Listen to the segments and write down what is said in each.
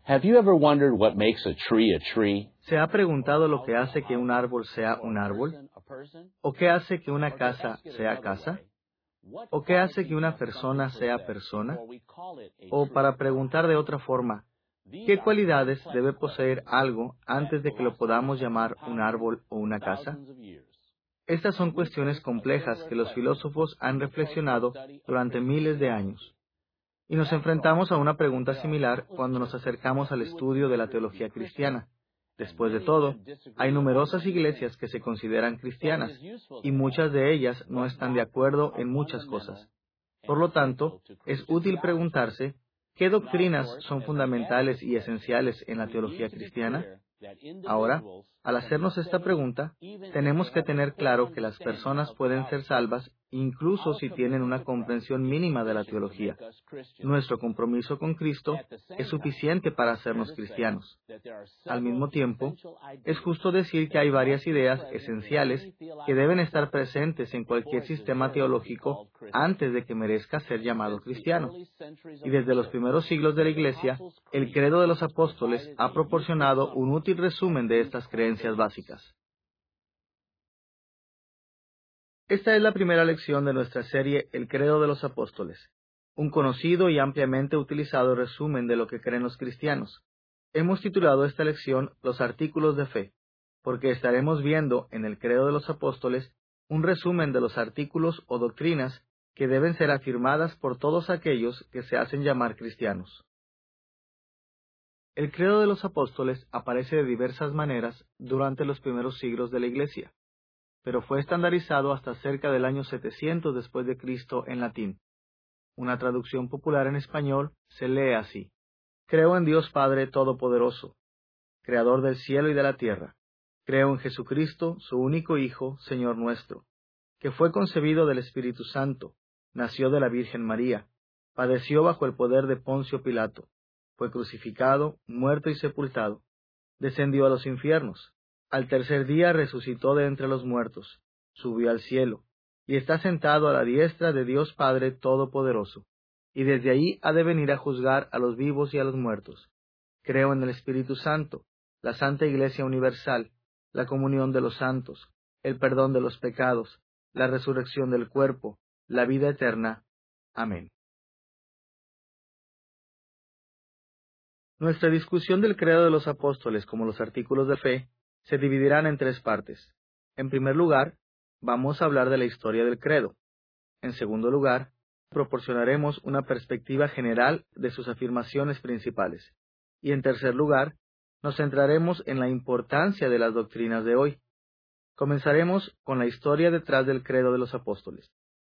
Have you ever wondered what makes a tree? ¿Se ha preguntado lo que hace que un árbol sea un árbol? ¿O qué hace que una casa sea casa? ¿O qué hace que una persona sea persona? O para preguntar de otra forma, ¿qué cualidades debe poseer algo antes de que lo podamos llamar un árbol o una casa? Estas son cuestiones complejas que los filósofos han reflexionado durante miles de años. Y nos enfrentamos a una pregunta similar cuando nos acercamos al estudio de la teología cristiana. Después de todo, hay numerosas iglesias que se consideran cristianas, y muchas de ellas no están de acuerdo en muchas cosas. Por lo tanto, es útil preguntarse, ¿qué doctrinas son fundamentales y esenciales en la teología cristiana? Ahora, al hacernos esta pregunta, tenemos que tener claro que las personas pueden ser salvas incluso si tienen una comprensión mínima de la teología. Nuestro compromiso con Cristo es suficiente para hacernos cristianos. Al mismo tiempo, es justo decir que hay varias ideas esenciales que deben estar presentes en cualquier sistema teológico antes de que merezca ser llamado cristiano. Y desde los primeros siglos de la Iglesia, el credo de los apóstoles ha proporcionado un útil resumen de estas creencias básicas. Esta es la primera lección de nuestra serie El credo de los apóstoles, un conocido y ampliamente utilizado resumen de lo que creen los cristianos. Hemos titulado esta lección Los artículos de fe, porque estaremos viendo en el credo de los apóstoles un resumen de los artículos o doctrinas que deben ser afirmadas por todos aquellos que se hacen llamar cristianos. El credo de los apóstoles aparece de diversas maneras durante los primeros siglos de la Iglesia, pero fue estandarizado hasta cerca del año 700 después de Cristo en latín. Una traducción popular en español se lee así: Creo en Dios Padre Todopoderoso, Creador del cielo y de la tierra. Creo en Jesucristo, su único Hijo, Señor nuestro, que fue concebido del Espíritu Santo, nació de la Virgen María, padeció bajo el poder de Poncio Pilato, fue crucificado, muerto y sepultado, descendió a los infiernos. Al tercer día resucitó de entre los muertos, subió al cielo, y está sentado a la diestra de Dios Padre Todopoderoso, y desde ahí ha de venir a juzgar a los vivos y a los muertos. Creo en el Espíritu Santo, la Santa Iglesia Universal, la comunión de los santos, el perdón de los pecados, la resurrección del cuerpo, la vida eterna. Amén. Nuestra discusión del credo de los apóstoles como los artículos de fe se dividirán en tres partes. En primer lugar, vamos a hablar de la historia del credo. En segundo lugar, proporcionaremos una perspectiva general de sus afirmaciones principales. Y en tercer lugar, nos centraremos en la importancia de las doctrinas de hoy. Comenzaremos con la historia detrás del credo de los apóstoles.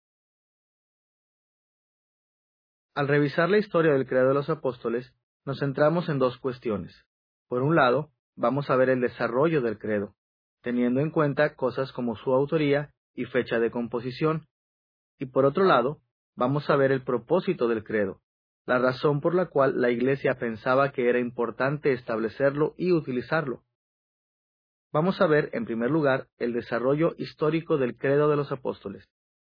Al revisar la historia del credo de los apóstoles, nos centramos en dos cuestiones. Por un lado, vamos a ver el desarrollo del credo, teniendo en cuenta cosas como su autoría y fecha de composición. Y por otro lado, vamos a ver el propósito del credo, la razón por la cual la Iglesia pensaba que era importante establecerlo y utilizarlo. Vamos a ver, en primer lugar, el desarrollo histórico del credo de los apóstoles.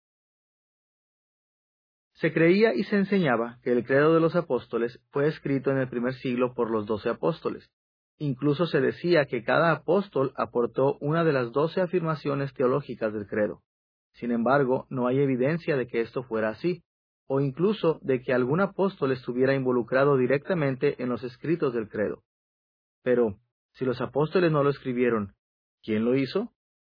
Se creía y se enseñaba que el credo de los apóstoles fue escrito en el primer siglo por los 12 apóstoles. Incluso se decía que cada apóstol aportó una de las 12 afirmaciones teológicas del credo. Sin embargo, no hay evidencia de que esto fuera así, o incluso de que algún apóstol estuviera involucrado directamente en los escritos del credo. Pero, si los apóstoles no lo escribieron, ¿quién lo hizo?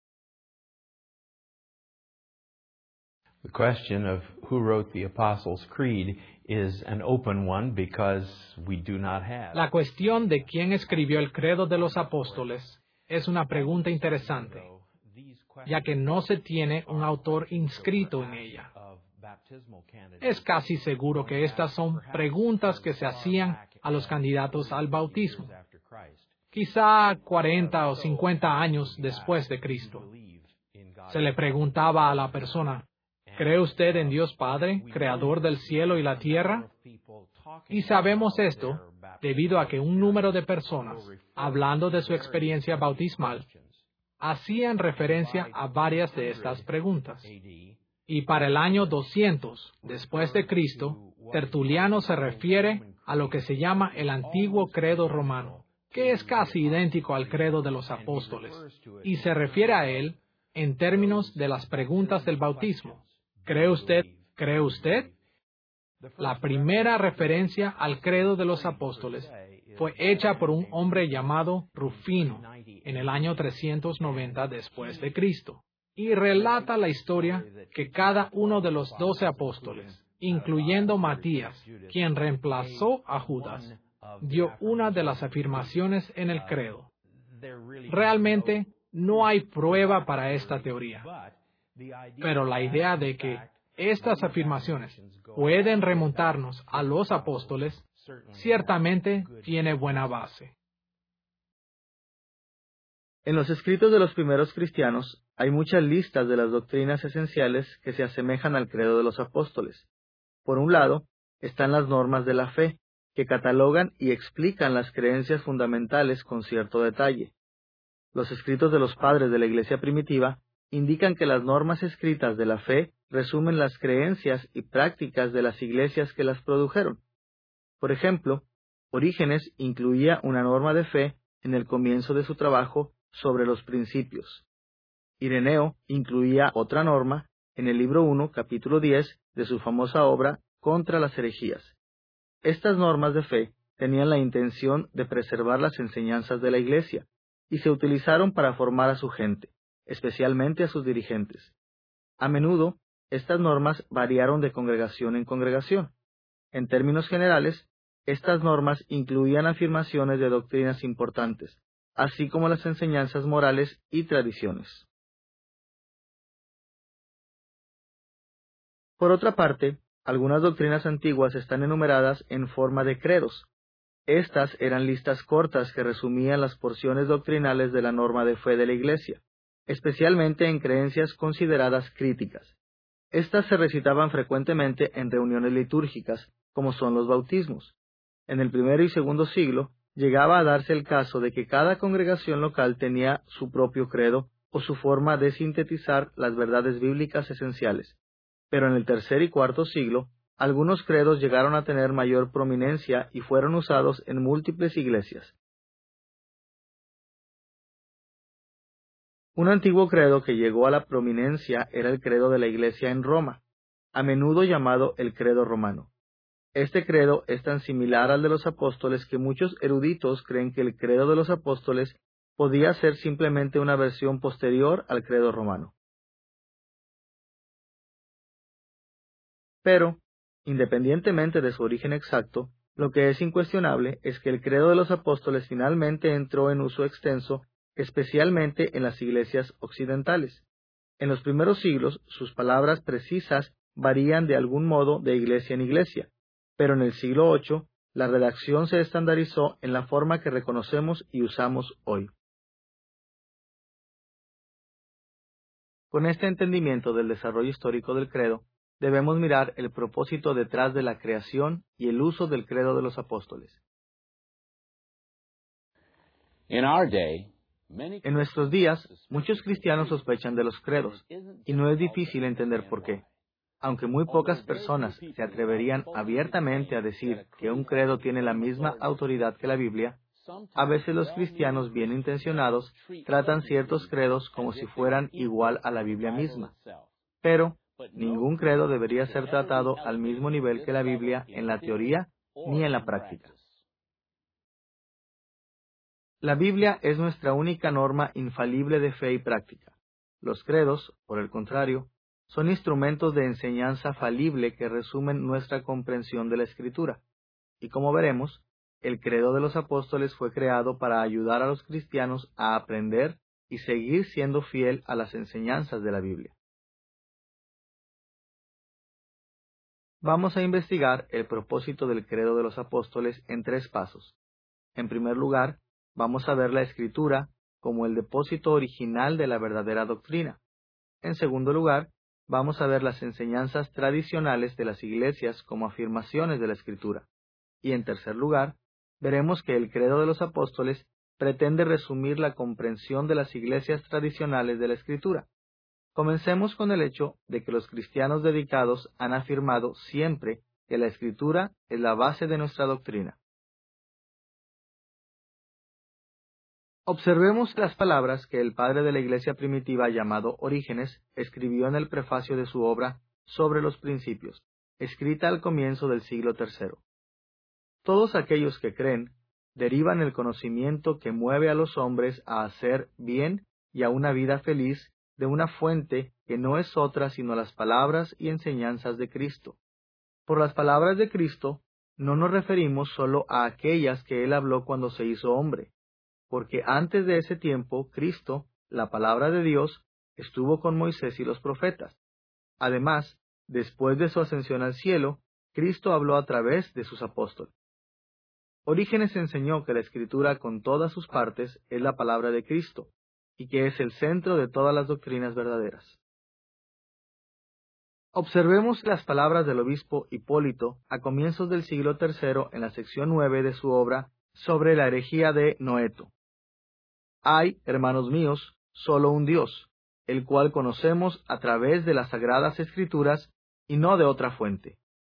The question of who wrote the Apostles' Creed is an open one because we do not have. La cuestión de quién escribió el credo de los apóstoles es una pregunta interesante, ya que no se tiene un autor inscrito en ella. Es casi seguro que estas son preguntas que se hacían a los candidatos al bautismo, quizá 40 o 50 años después de Cristo. Se le preguntaba a la persona: ¿cree usted en Dios Padre, creador del cielo y la tierra? Y sabemos esto debido a que un número de personas, hablando de su experiencia bautismal, hacían referencia a varias de estas preguntas. Y para el año 200 después de Cristo, Tertuliano se refiere a lo que se llama el antiguo credo romano, que es casi idéntico al credo de los apóstoles, y se refiere a él en términos de las preguntas del bautismo. ¿Cree usted? ¿Cree usted? La primera referencia al credo de los apóstoles fue hecha por un hombre llamado Rufino en el año 390 después de Cristo, y relata la historia que cada uno de los 12 apóstoles, incluyendo Matías, quien reemplazó a Judas, dio una de las afirmaciones en el credo. Realmente no hay prueba para esta teoría, pero la idea de que estas afirmaciones pueden remontarnos a los apóstoles ciertamente tiene buena base. En los escritos de los primeros cristianos hay muchas listas de las doctrinas esenciales que se asemejan al credo de los apóstoles. Por un lado, están las normas de la fe, que catalogan y explican las creencias fundamentales con cierto detalle. Los escritos de los padres de la Iglesia primitiva indican que las normas escritas de la fe resumen las creencias y prácticas de las iglesias que las produjeron. Por ejemplo, Orígenes incluía una norma de fe en el comienzo de su trabajo sobre los principios. Ireneo incluía otra norma en el libro 1, capítulo 10 de su famosa obra Contra las herejías. Estas normas de fe tenían la intención de preservar las enseñanzas de la Iglesia y se utilizaron para formar a su gente, especialmente a sus dirigentes. A menudo, estas normas variaron de congregación en congregación. En términos generales, estas normas incluían afirmaciones de doctrinas importantes, así como las enseñanzas morales y tradiciones. Por otra parte, algunas doctrinas antiguas están enumeradas en forma de credos. Estas eran listas cortas que resumían las porciones doctrinales de la norma de fe de la Iglesia, especialmente en creencias consideradas críticas. Estas se recitaban frecuentemente en reuniones litúrgicas, como son los bautismos. En el primero y segundo siglo, llegaba a darse el caso de que cada congregación local tenía su propio credo o su forma de sintetizar las verdades bíblicas esenciales. Pero en el tercer y cuarto siglo, algunos credos llegaron a tener mayor prominencia y fueron usados en múltiples iglesias. Un antiguo credo que llegó a la prominencia era el credo de la Iglesia en Roma, a menudo llamado el credo romano. Este credo es tan similar al de los apóstoles que muchos eruditos creen que el credo de los apóstoles podía ser simplemente una versión posterior al credo romano. Pero, independientemente de su origen exacto, lo que es incuestionable es que el credo de los apóstoles finalmente entró en uso extenso, especialmente en las iglesias occidentales. En los primeros siglos, sus palabras precisas varían de algún modo de iglesia en iglesia, pero en el siglo VIII, la redacción se estandarizó en la forma que reconocemos y usamos hoy. Con este entendimiento del desarrollo histórico del credo, debemos mirar el propósito detrás de la creación y el uso del credo de los apóstoles. En nuestros días, muchos cristianos sospechan de los credos, y no es difícil entender por qué. Aunque muy pocas personas se atreverían abiertamente a decir que un credo tiene la misma autoridad que la Biblia, a veces los cristianos bien intencionados tratan ciertos credos como si fueran igual a la Biblia misma. Pero ningún credo debería ser tratado al mismo nivel que la Biblia en la teoría ni en la práctica. La Biblia es nuestra única norma infalible de fe y práctica. Los credos, por el contrario, son instrumentos de enseñanza falible que resumen nuestra comprensión de la Escritura. Y como veremos, el credo de los apóstoles fue creado para ayudar a los cristianos a aprender y seguir siendo fiel a las enseñanzas de la Biblia. Vamos a investigar el propósito del credo de los apóstoles en 3 pasos. En primer lugar, vamos a ver la Escritura como el depósito original de la verdadera doctrina. En segundo lugar, vamos a ver las enseñanzas tradicionales de las iglesias como afirmaciones de la Escritura. Y en tercer lugar, veremos que el credo de los apóstoles pretende resumir la comprensión de las iglesias tradicionales de la Escritura. Comencemos con el hecho de que los cristianos dedicados han afirmado siempre que la Escritura es la base de nuestra doctrina. Observemos las palabras que el padre de la iglesia primitiva llamado Orígenes escribió en el prefacio de su obra Sobre los Principios, escrita al comienzo del siglo III. Todos aquellos que creen derivan el conocimiento que mueve a los hombres a hacer bien y a una vida feliz de una fuente que no es otra sino las palabras y enseñanzas de Cristo. Por las palabras de Cristo no nos referimos solo a aquellas que Él habló cuando se hizo hombre, porque antes de ese tiempo Cristo, la palabra de Dios, estuvo con Moisés y los profetas. Además, después de su ascensión al cielo, Cristo habló a través de sus apóstoles. Orígenes enseñó que la Escritura con todas sus partes es la palabra de Cristo, y que es el centro de todas las doctrinas verdaderas. Observemos las palabras del obispo Hipólito a comienzos del siglo III en la sección 9 de su obra sobre la herejía de Noeto. Hay, hermanos míos, solo un Dios, el cual conocemos a través de las Sagradas Escrituras y no de otra fuente.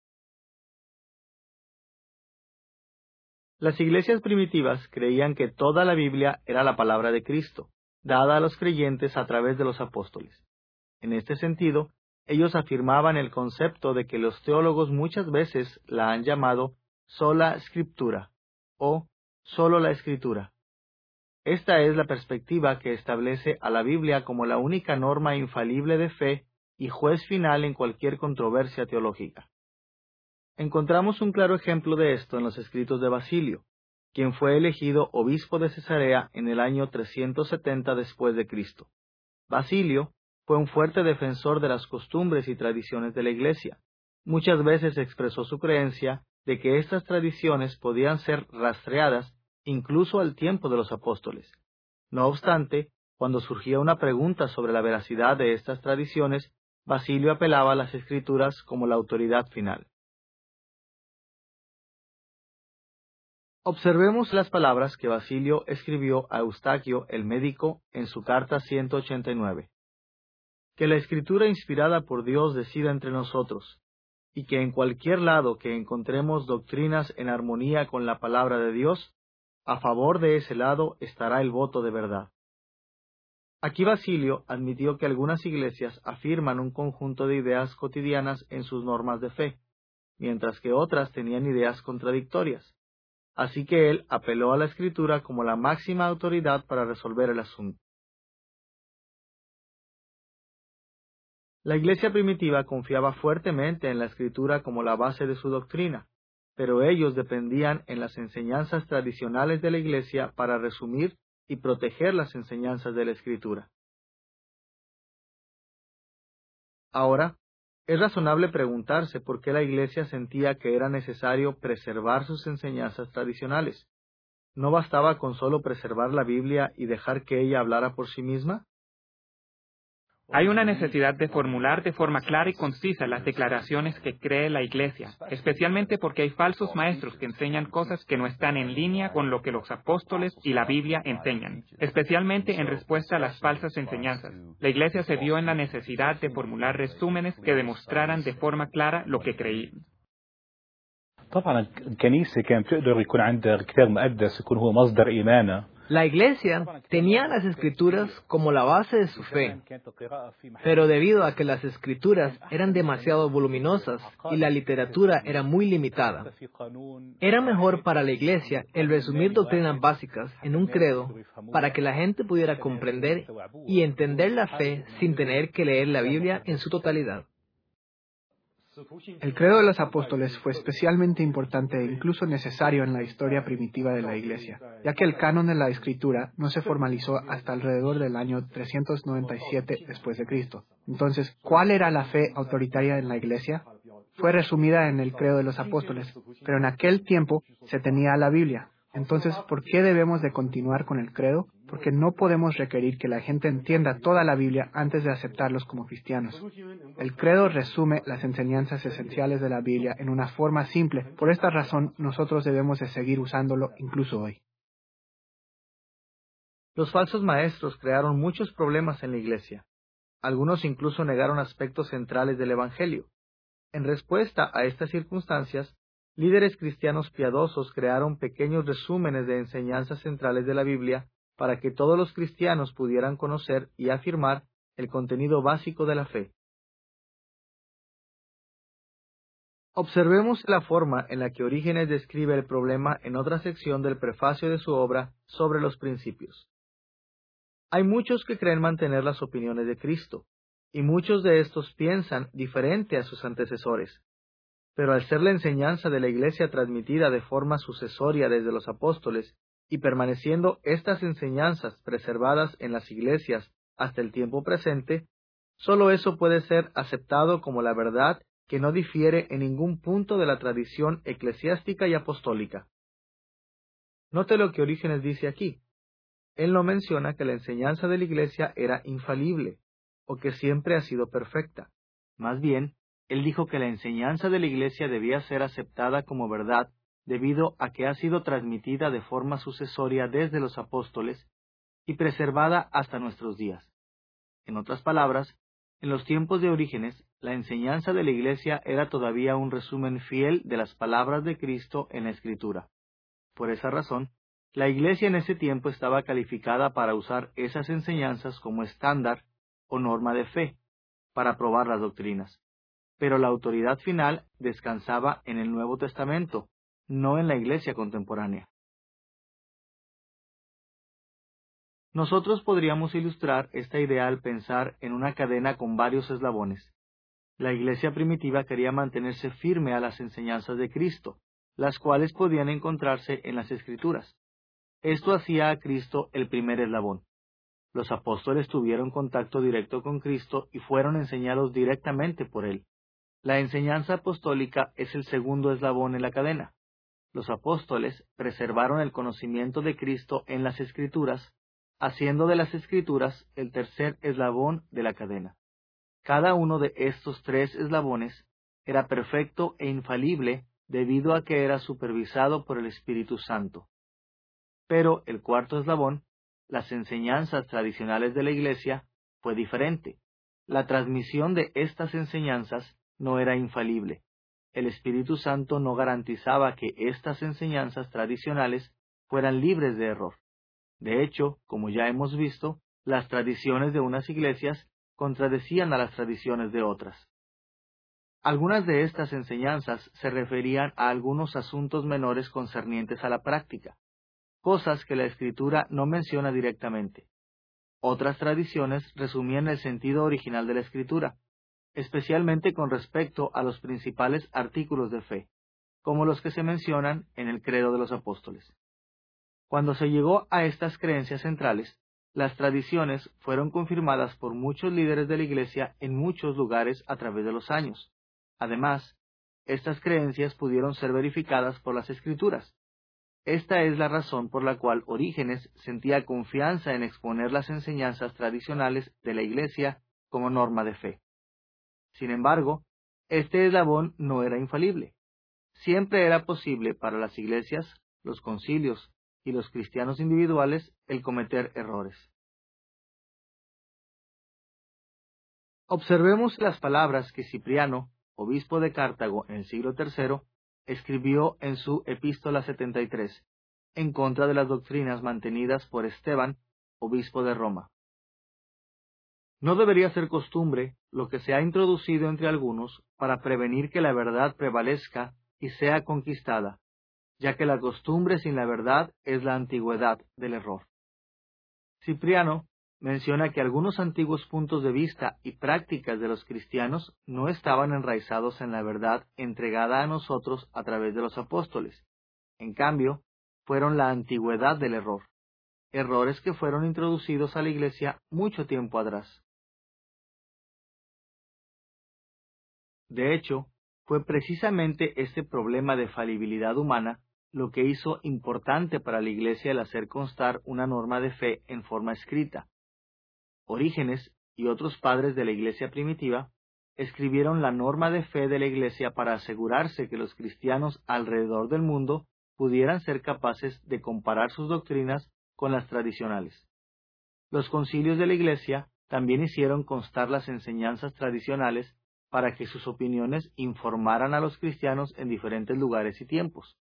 Las iglesias primitivas creían que toda la Biblia era la palabra de Cristo, dada a los creyentes a través de los apóstoles. En este sentido, ellos afirmaban el concepto de que los teólogos muchas veces la han llamado sola scriptura o solo la Escritura. Esta es la perspectiva que establece a la Biblia como la única norma infalible de fe y juez final en cualquier controversia teológica. Encontramos un claro ejemplo de esto en los escritos de Basilio, quien fue elegido obispo de Cesarea en el año 370 después de Cristo. Basilio fue un fuerte defensor de las costumbres y tradiciones de la Iglesia. Muchas veces expresó su creencia de que estas tradiciones podían ser rastreadas incluso al tiempo de los apóstoles. No obstante, cuando surgía una pregunta sobre la veracidad de estas tradiciones, Basilio apelaba a las Escrituras como la autoridad final. Observemos las palabras que Basilio escribió a Eustaquio el médico en su carta 189. Que la Escritura inspirada por Dios decida entre nosotros, y que en cualquier lado que encontremos doctrinas en armonía con la palabra de Dios, a favor de ese lado estará el voto de verdad. Aquí Basilio admitió que algunas iglesias afirman un conjunto de ideas cotidianas en sus normas de fe, mientras que otras tenían ideas contradictorias. Así que él apeló a la Escritura como la máxima autoridad para resolver el asunto. La iglesia primitiva confiaba fuertemente en la Escritura como la base de su doctrina, pero ellos dependían en las enseñanzas tradicionales de la iglesia para resumir y proteger las enseñanzas de la Escritura. Ahora, es razonable preguntarse por qué la iglesia sentía que era necesario preservar sus enseñanzas tradicionales. ¿No bastaba con solo preservar la Biblia y dejar que ella hablara por sí misma? Hay una necesidad de formular de forma clara y concisa las declaraciones que cree la Iglesia, especialmente porque hay falsos maestros que enseñan cosas que no están en línea con lo que los apóstoles y la Biblia enseñan, especialmente en respuesta a las falsas enseñanzas. La Iglesia se vio en la necesidad de formular resúmenes que demostraran de forma clara lo que creían. طبعا الكنيسة كان تقدر يكون عندها كتاب مقدس يكون هو مصدر إيمانها. La iglesia tenía las escrituras como la base de su fe, pero debido a que las escrituras eran demasiado voluminosas y la literatura era muy limitada, era mejor para la iglesia el resumir doctrinas básicas en un credo para que la gente pudiera comprender y entender la fe sin tener que leer la Biblia en su totalidad. El credo de los apóstoles fue especialmente importante e incluso necesario en la historia primitiva de la Iglesia, ya que el canon de la Escritura no se formalizó hasta alrededor del año 397 después de Cristo. Entonces, ¿cuál era la fe autoritaria en la Iglesia? Fue resumida en el credo de los apóstoles, pero en aquel tiempo se tenía la Biblia. Entonces, ¿por qué debemos de continuar con el credo? Porque no podemos requerir que la gente entienda toda la Biblia antes de aceptarlos como cristianos. El credo resume las enseñanzas esenciales de la Biblia en una forma simple. Por esta razón, nosotros debemos de seguir usándolo incluso hoy. Los falsos maestros crearon muchos problemas en la iglesia. Algunos incluso negaron aspectos centrales del Evangelio. En respuesta a estas circunstancias, líderes cristianos piadosos crearon pequeños resúmenes de enseñanzas centrales de la Biblia para que todos los cristianos pudieran conocer y afirmar el contenido básico de la fe. Observemos la forma en la que Orígenes describe el problema en otra sección del prefacio de su obra sobre los principios. Hay muchos que creen mantener las opiniones de Cristo, y muchos de estos piensan diferente a sus antecesores. Pero al ser la enseñanza de la Iglesia transmitida de forma sucesoria desde los apóstoles, y permaneciendo estas enseñanzas preservadas en las iglesias hasta el tiempo presente, solo eso puede ser aceptado como la verdad que no difiere en ningún punto de la tradición eclesiástica y apostólica. Note lo que Orígenes dice aquí. Él no menciona que la enseñanza de la Iglesia era infalible, o que siempre ha sido perfecta. Más bien, él dijo que la enseñanza de la Iglesia debía ser aceptada como verdad debido a que ha sido transmitida de forma sucesoria desde los apóstoles y preservada hasta nuestros días. En otras palabras, en los tiempos de Orígenes, la enseñanza de la Iglesia era todavía un resumen fiel de las palabras de Cristo en la Escritura. Por esa razón, la Iglesia en ese tiempo estaba calificada para usar esas enseñanzas como estándar o norma de fe, para probar las doctrinas. Pero la autoridad final descansaba en el Nuevo Testamento, no en la Iglesia contemporánea. Nosotros podríamos ilustrar esta idea al pensar en una cadena con varios eslabones. La Iglesia primitiva quería mantenerse firme a las enseñanzas de Cristo, las cuales podían encontrarse en las Escrituras. Esto hacía a Cristo el primer eslabón. Los apóstoles tuvieron contacto directo con Cristo y fueron enseñados directamente por Él. La enseñanza apostólica es el segundo eslabón en la cadena. Los apóstoles preservaron el conocimiento de Cristo en las Escrituras, haciendo de las Escrituras el tercer eslabón de la cadena. Cada uno de estos tres eslabones era perfecto e infalible debido a que era supervisado por el Espíritu Santo. Pero el cuarto eslabón, las enseñanzas tradicionales de la Iglesia, fue diferente. La transmisión de estas enseñanzas no era infalible. El Espíritu Santo no garantizaba que estas enseñanzas tradicionales fueran libres de error. De hecho, como ya hemos visto, las tradiciones de unas iglesias contradecían a las tradiciones de otras. Algunas de estas enseñanzas se referían a algunos asuntos menores concernientes a la práctica, cosas que la Escritura no menciona directamente. Otras tradiciones resumían el sentido original de la Escritura, especialmente con respecto a los principales artículos de fe, como los que se mencionan en el Credo de los Apóstoles. Cuando se llegó a estas creencias centrales, las tradiciones fueron confirmadas por muchos líderes de la Iglesia en muchos lugares a través de los años. Además, estas creencias pudieron ser verificadas por las Escrituras. Esta es la razón por la cual Orígenes sentía confianza en exponer las enseñanzas tradicionales de la Iglesia como norma de fe. Sin embargo, este eslabón no era infalible. Siempre era posible para las iglesias, los concilios y los cristianos individuales el cometer errores. Observemos las palabras que Cipriano, obispo de Cartago en el siglo III, escribió en su Epístola 73, en contra de las doctrinas mantenidas por Esteban, obispo de Roma. No debería ser costumbre lo que se ha introducido entre algunos para prevenir que la verdad prevalezca y sea conquistada, ya que la costumbre sin la verdad es la antigüedad del error. Cipriano menciona que algunos antiguos puntos de vista y prácticas de los cristianos no estaban enraizados en la verdad entregada a nosotros a través de los apóstoles. En cambio, fueron la antigüedad del error, errores que fueron introducidos a la Iglesia mucho tiempo atrás. De hecho, fue precisamente este problema de falibilidad humana lo que hizo importante para la Iglesia el hacer constar una norma de fe en forma escrita. Orígenes y otros padres de la Iglesia primitiva escribieron la norma de fe de la Iglesia para asegurarse que los cristianos alrededor del mundo pudieran ser capaces de comparar sus doctrinas con las tradicionales. Los concilios de la Iglesia también hicieron constar las enseñanzas tradicionales para que sus opiniones informaran a los cristianos en diferentes lugares y tiempos.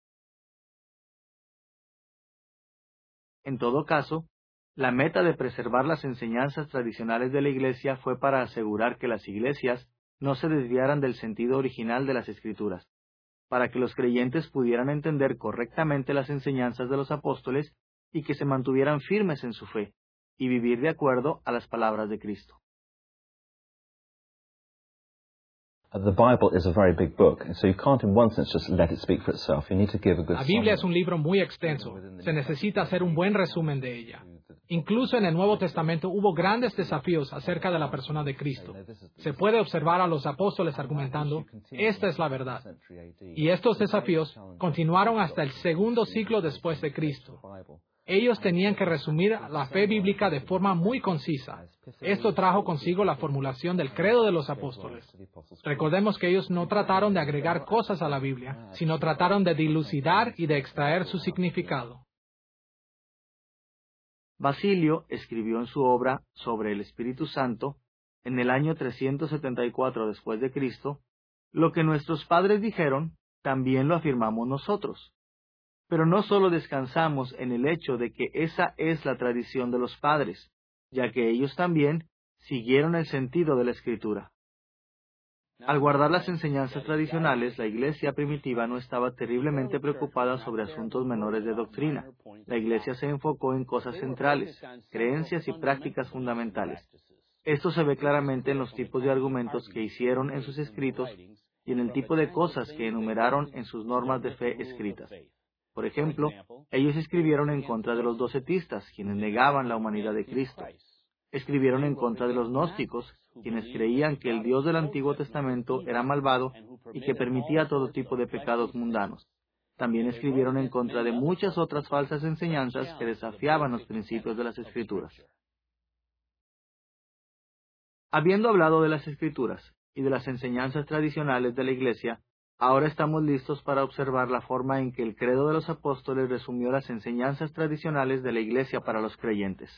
En todo caso, la meta de preservar las enseñanzas tradicionales de la Iglesia fue para asegurar que las iglesias no se desviaran del sentido original de las Escrituras, para que los creyentes pudieran entender correctamente las enseñanzas de los apóstoles y que se mantuvieran firmes en su fe y vivir de acuerdo a las palabras de Cristo. The Bible is a very big book, and so you can't in one sense just let it speak for itself. You need to give a good La Biblia es summary. un libro muy extenso. Se necesita hacer un buen resumen de ella. Incluso en el Nuevo Testamento hubo grandes desafíos acerca de la persona de Cristo. Se puede observar a los apóstoles argumentando, esta es la verdad. Y estos desafíos continuaron hasta el segundo siglo después de Cristo. Ellos tenían que resumir la fe bíblica de forma muy concisa. Esto trajo consigo la formulación del credo de los apóstoles. Recordemos que ellos no trataron de agregar cosas a la Biblia, sino trataron de dilucidar y de extraer su significado. Basilio escribió en su obra sobre el Espíritu Santo, en el año 374 después de Cristo, lo que nuestros padres dijeron, también lo afirmamos nosotros. Pero no solo descansamos en el hecho de que esa es la tradición de los padres, ya que ellos también siguieron el sentido de la Escritura. Al guardar las enseñanzas tradicionales, la Iglesia primitiva no estaba terriblemente preocupada sobre asuntos menores de doctrina. La Iglesia se enfocó en cosas centrales, creencias y prácticas fundamentales. Esto se ve claramente en los tipos de argumentos que hicieron en sus escritos y en el tipo de cosas que enumeraron en sus normas de fe escritas. Por ejemplo, ellos escribieron en contra de los docetistas, quienes negaban la humanidad de Cristo. Escribieron en contra de los gnósticos, quienes creían que el Dios del Antiguo Testamento era malvado y que permitía todo tipo de pecados mundanos. También escribieron en contra de muchas otras falsas enseñanzas que desafiaban los principios de las Escrituras. Habiendo hablado de las Escrituras y de las enseñanzas tradicionales de la Iglesia, ahora estamos listos para observar la forma en que el credo de los apóstoles resumió las enseñanzas tradicionales de la Iglesia para los creyentes.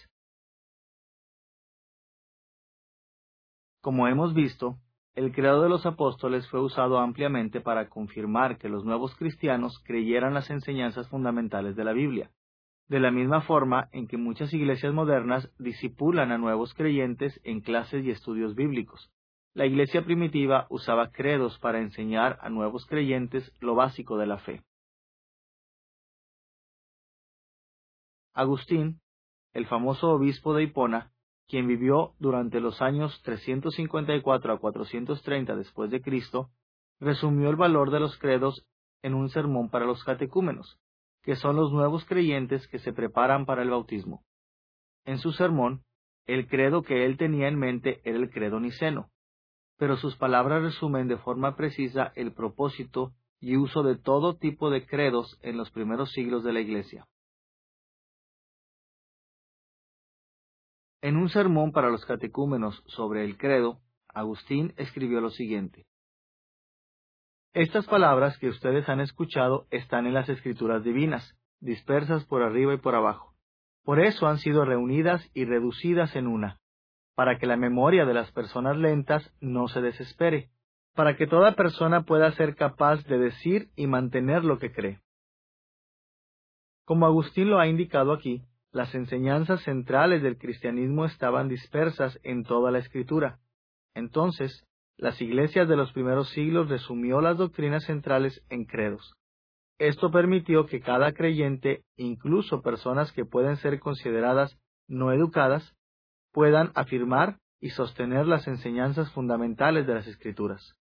Como hemos visto, el credo de los apóstoles fue usado ampliamente para confirmar que los nuevos cristianos creyeran las enseñanzas fundamentales de la Biblia, de la misma forma en que muchas iglesias modernas discipulan a nuevos creyentes en clases y estudios bíblicos. La iglesia primitiva usaba credos para enseñar a nuevos creyentes lo básico de la fe. Agustín, el famoso obispo de Hipona, quien vivió durante los años 354 a 430 después de Cristo, resumió el valor de los credos en un sermón para los catecúmenos, que son los nuevos creyentes que se preparan para el bautismo. En su sermón, el credo que él tenía en mente era el credo niceno, pero sus palabras resumen de forma precisa el propósito y uso de todo tipo de credos en los primeros siglos de la Iglesia. En un sermón para los catecúmenos sobre el credo, Agustín escribió lo siguiente: estas palabras que ustedes han escuchado están en las Escrituras divinas, dispersas por arriba y por abajo. Por eso han sido reunidas y reducidas en una, para que la memoria de las personas lentas no se desespere, para que toda persona pueda ser capaz de decir y mantener lo que cree. Como Agustín lo ha indicado aquí, las enseñanzas centrales del cristianismo estaban dispersas en toda la Escritura. Entonces, las iglesias de los primeros siglos resumió las doctrinas centrales en credos. Esto permitió que cada creyente, incluso personas que pueden ser consideradas no educadas, puedan afirmar y sostener las enseñanzas fundamentales de las Escrituras.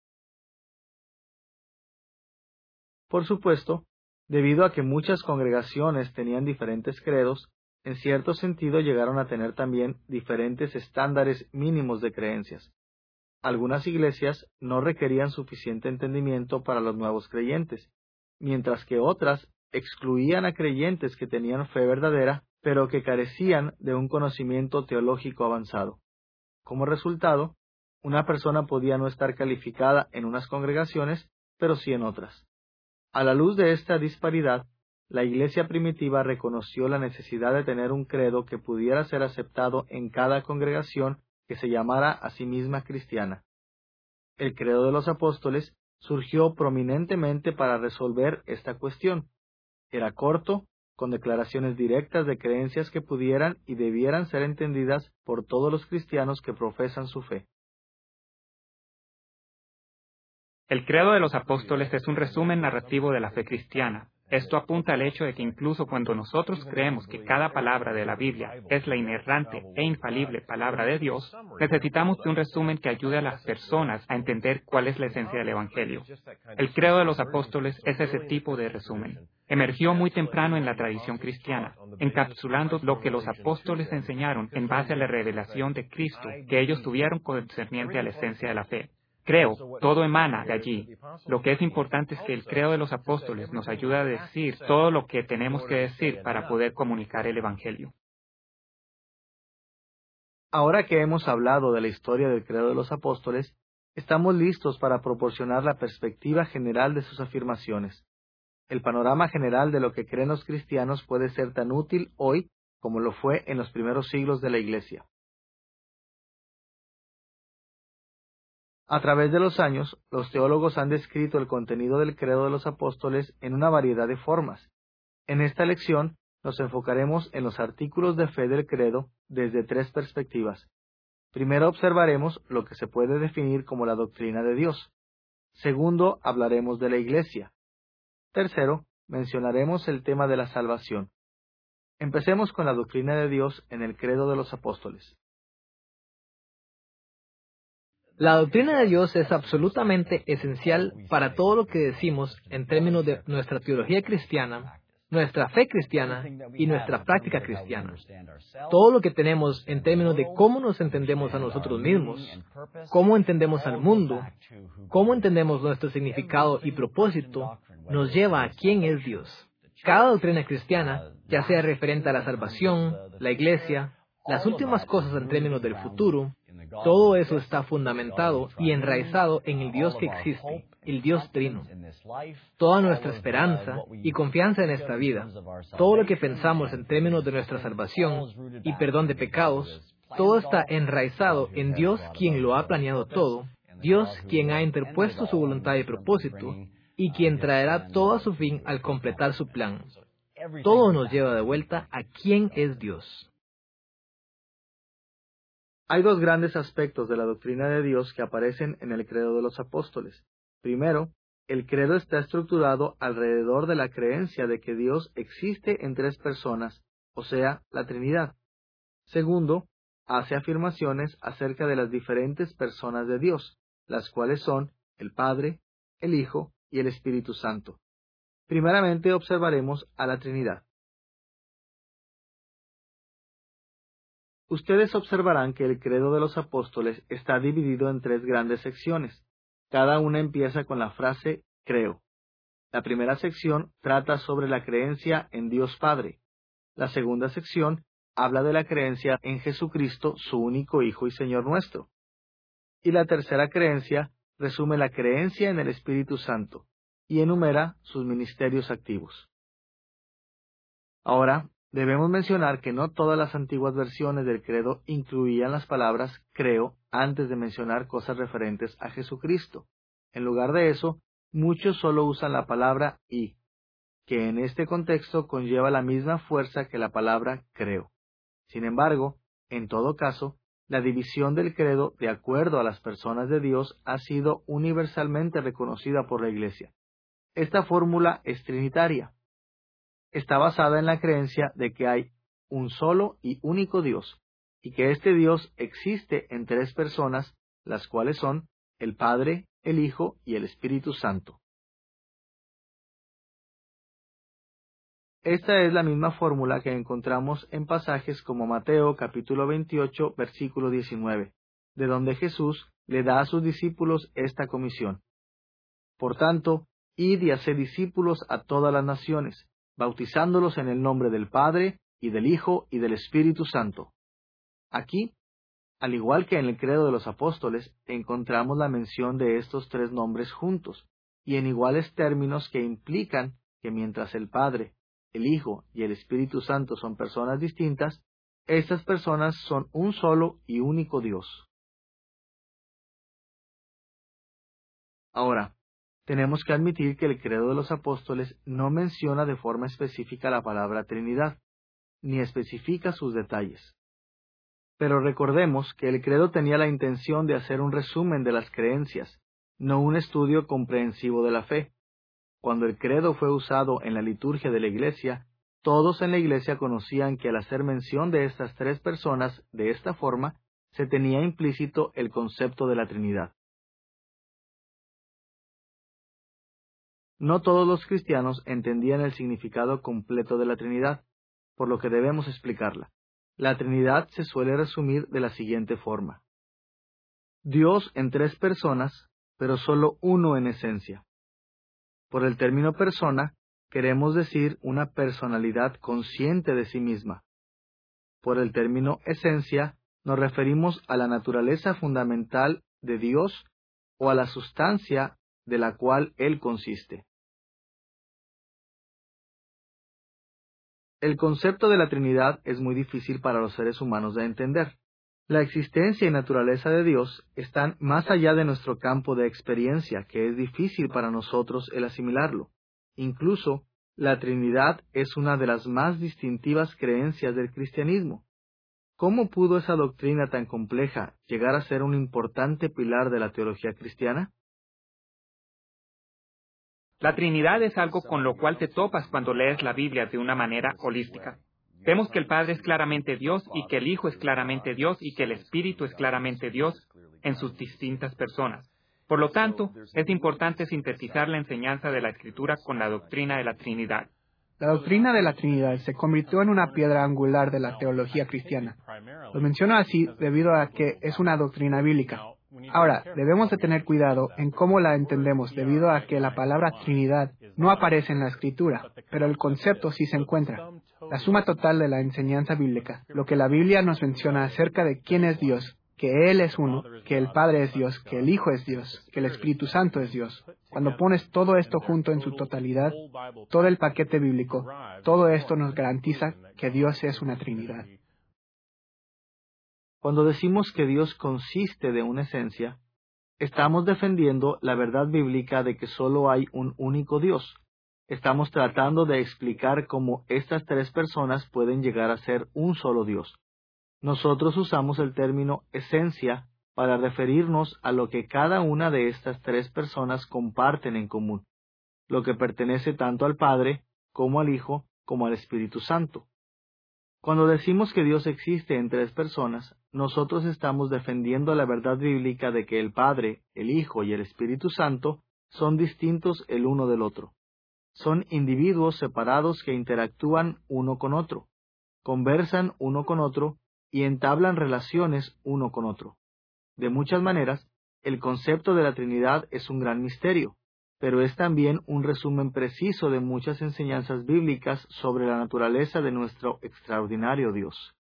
Por supuesto, debido a que muchas congregaciones tenían diferentes credos, en cierto sentido llegaron a tener también diferentes estándares mínimos de creencias. Algunas iglesias no requerían suficiente entendimiento para los nuevos creyentes, mientras que otras excluían a creyentes que tenían fe verdadera, pero que carecían de un conocimiento teológico avanzado. Como resultado, una persona podía no estar calificada en unas congregaciones, pero sí en otras. A la luz de esta disparidad, la iglesia primitiva reconoció la necesidad de tener un credo que pudiera ser aceptado en cada congregación que se llamara a sí misma cristiana. El credo de los apóstoles surgió prominentemente para resolver esta cuestión. Era corto, con declaraciones directas de creencias que pudieran y debieran ser entendidas por todos los cristianos que profesan su fe. El credo de los apóstoles es un resumen narrativo de la fe cristiana. Esto apunta al hecho de que incluso cuando nosotros creemos que cada palabra de la Biblia es la inerrante e infalible palabra de Dios, necesitamos de un resumen que ayude a las personas a entender cuál es la esencia del Evangelio. El credo de los apóstoles es ese tipo de resumen. Emergió muy temprano en la tradición cristiana, encapsulando lo que los apóstoles enseñaron en base a la revelación de Cristo que ellos tuvieron concerniente a la esencia de la fe. Creo, todo emana de allí. Lo que es importante es que el credo de los apóstoles nos ayuda a decir todo lo que tenemos que decir para poder comunicar el Evangelio. Ahora que hemos hablado de la historia del credo de los apóstoles, estamos listos para proporcionar la perspectiva general de sus afirmaciones. El panorama general de lo que creen los cristianos puede ser tan útil hoy como lo fue en los primeros siglos de la Iglesia. A través de los años, los teólogos han descrito el contenido del credo de los apóstoles en una variedad de formas. En esta lección, nos enfocaremos en los artículos de fe del credo desde tres perspectivas. Primero observaremos lo que se puede definir como la doctrina de Dios. Segundo, hablaremos de la Iglesia. Tercero, mencionaremos el tema de la salvación. Empecemos con la doctrina de Dios en el credo de los apóstoles. La doctrina de Dios es absolutamente esencial para todo lo que decimos en términos de nuestra teología cristiana, nuestra fe cristiana y nuestra práctica cristiana. Todo lo que tenemos en términos de cómo nos entendemos a nosotros mismos, cómo entendemos al mundo, cómo entendemos nuestro significado y propósito, nos lleva a quién es Dios. Cada doctrina cristiana, ya sea referente a la salvación, la Iglesia, las últimas cosas en términos del futuro, todo eso está fundamentado y enraizado en el Dios que existe, el Dios Trino. Toda nuestra esperanza y confianza en esta vida, todo lo que pensamos en términos de nuestra salvación y perdón de pecados, todo está enraizado en Dios quien lo ha planeado todo, Dios quien ha interpuesto su voluntad y propósito, y quien traerá todo a su fin al completar su plan. Todo nos lleva de vuelta a quién es Dios. Hay dos grandes aspectos de la doctrina de Dios que aparecen en el credo de los apóstoles. Primero, el credo está estructurado alrededor de la creencia de que Dios existe en tres personas, o sea, la Trinidad. Segundo, hace afirmaciones acerca de las diferentes personas de Dios, las cuales son el Padre, el Hijo y el Espíritu Santo. Primeramente observaremos a la Trinidad. Ustedes observarán que el credo de los apóstoles está dividido en tres grandes secciones. Cada una empieza con la frase creo. La primera sección trata sobre la creencia en Dios Padre. La segunda sección habla de la creencia en Jesucristo, su único Hijo y Señor nuestro. Y la tercera creencia resume la creencia en el Espíritu Santo y enumera sus ministerios activos. Ahora, debemos mencionar que no todas las antiguas versiones del credo incluían las palabras creo antes de mencionar cosas referentes a Jesucristo. En lugar de eso, muchos solo usan la palabra y, que en este contexto conlleva la misma fuerza que la palabra creo. Sin embargo, en todo caso, la división del credo de acuerdo a las personas de Dios ha sido universalmente reconocida por la Iglesia. Esta fórmula es trinitaria. Está basada en la creencia de que hay un solo y único Dios, y que este Dios existe en tres personas, las cuales son el Padre, el Hijo y el Espíritu Santo. Esta es la misma fórmula que encontramos en pasajes como Mateo capítulo 28, versículo 19, de donde Jesús le da a sus discípulos esta comisión. Por tanto, id y haced discípulos a todas las naciones, bautizándolos en el nombre del Padre, y del Hijo, y del Espíritu Santo. Aquí, al igual que en el credo de los apóstoles, encontramos la mención de estos tres nombres juntos, y en iguales términos que implican que mientras el Padre, el Hijo y el Espíritu Santo son personas distintas, estas personas son un solo y único Dios. Ahora, tenemos que admitir que el credo de los apóstoles no menciona de forma específica la palabra Trinidad, ni especifica sus detalles. Pero recordemos que el credo tenía la intención de hacer un resumen de las creencias, no un estudio comprensivo de la fe. Cuando el credo fue usado en la liturgia de la Iglesia, todos en la Iglesia conocían que al hacer mención de estas tres personas de esta forma, se tenía implícito el concepto de la Trinidad. No todos los cristianos entendían el significado completo de la Trinidad, por lo que debemos explicarla. La Trinidad se suele resumir de la siguiente forma: Dios en tres personas, pero solo uno en esencia. Por el término persona, queremos decir una personalidad consciente de sí misma. Por el término esencia, nos referimos a la naturaleza fundamental de Dios o a la sustancia de la cual Él consiste. El concepto de la Trinidad es muy difícil para los seres humanos de entender. La existencia y naturaleza de Dios están más allá de nuestro campo de experiencia, que es difícil para nosotros el asimilarlo. Incluso, la Trinidad es una de las más distintivas creencias del cristianismo. ¿Cómo pudo esa doctrina tan compleja llegar a ser un importante pilar de la teología cristiana? La Trinidad es algo con lo cual te topas cuando lees la Biblia de una manera holística. Vemos que el Padre es claramente Dios y que el Hijo es claramente Dios y que el Espíritu es claramente Dios en sus distintas personas. Por lo tanto, es importante sintetizar la enseñanza de la Escritura con la doctrina de la Trinidad. La doctrina de la Trinidad se convirtió en una piedra angular de la teología cristiana. Lo menciono así debido a que es una doctrina bíblica. Ahora, debemos de tener cuidado en cómo la entendemos debido a que la palabra Trinidad no aparece en la Escritura, pero el concepto sí se encuentra. La suma total de la enseñanza bíblica, lo que la Biblia nos menciona acerca de quién es Dios, que Él es uno, que el Padre es Dios, que el Hijo es Dios, que el Espíritu Santo es Dios. Cuando pones todo esto junto en su totalidad, todo el paquete bíblico, todo esto nos garantiza que Dios es una Trinidad. Cuando decimos que Dios consiste de una esencia, estamos defendiendo la verdad bíblica de que solo hay un único Dios. Estamos tratando de explicar cómo estas tres personas pueden llegar a ser un solo Dios. Nosotros usamos el término esencia para referirnos a lo que cada una de estas tres personas comparten en común, lo que pertenece tanto al Padre, como al Hijo, como al Espíritu Santo. Cuando decimos que Dios existe en tres personas, nosotros estamos defendiendo la verdad bíblica de que el Padre, el Hijo y el Espíritu Santo son distintos el uno del otro. Son individuos separados que interactúan uno con otro, conversan uno con otro y entablan relaciones uno con otro. De muchas maneras, el concepto de la Trinidad es un gran misterio, pero es también un resumen preciso de muchas enseñanzas bíblicas sobre la naturaleza de nuestro extraordinario Dios.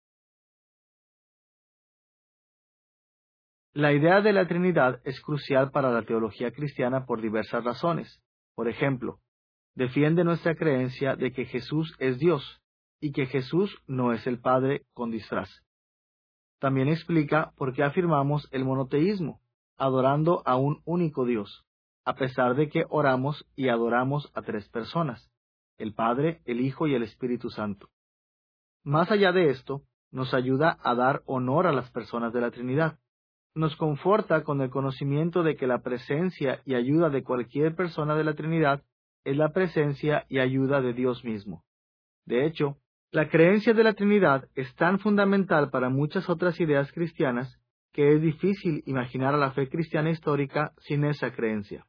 La idea de la Trinidad es crucial para la teología cristiana por diversas razones. Por ejemplo, defiende nuestra creencia de que Jesús es Dios y que Jesús no es el Padre con disfraz. También explica por qué afirmamos el monoteísmo, adorando a un único Dios, a pesar de que oramos y adoramos a tres personas, el Padre, el Hijo y el Espíritu Santo. Más allá de esto, nos ayuda a dar honor a las personas de la Trinidad. Nos conforta con el conocimiento de que la presencia y ayuda de cualquier persona de la Trinidad es la presencia y ayuda de Dios mismo. De hecho, la creencia de la Trinidad es tan fundamental para muchas otras ideas cristianas que es difícil imaginar a la fe cristiana histórica sin esa creencia.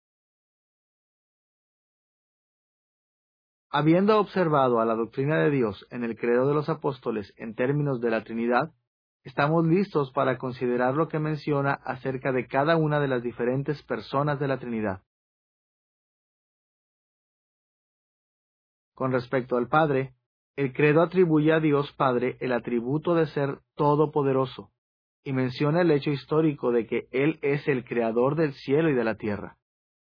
Habiendo observado a la doctrina de Dios en el credo de los apóstoles en términos de la Trinidad, estamos listos para considerar lo que menciona acerca de cada una de las diferentes personas de la Trinidad. Con respecto al Padre, el credo atribuye a Dios Padre el atributo de ser todopoderoso, y menciona el hecho histórico de que Él es el creador del cielo y de la tierra.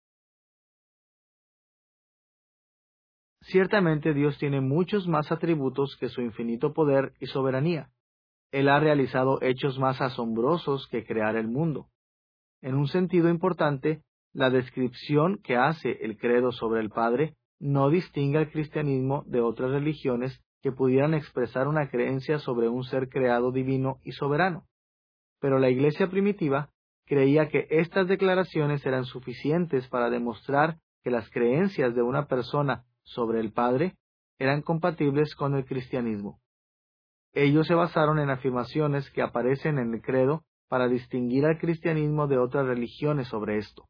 Ciertamente Dios tiene muchos más atributos que su infinito poder y soberanía. Él ha realizado hechos más asombrosos que crear el mundo. En un sentido importante, La descripción que hace el credo sobre el Padre no distingue al cristianismo de otras religiones que pudieran expresar una creencia sobre un ser creado divino y soberano. Pero la Iglesia primitiva creía que estas declaraciones eran suficientes para demostrar que las creencias de una persona sobre el Padre eran compatibles con el cristianismo. Ellos se basaron en afirmaciones que aparecen en el credo para distinguir al cristianismo de otras religiones sobre esto.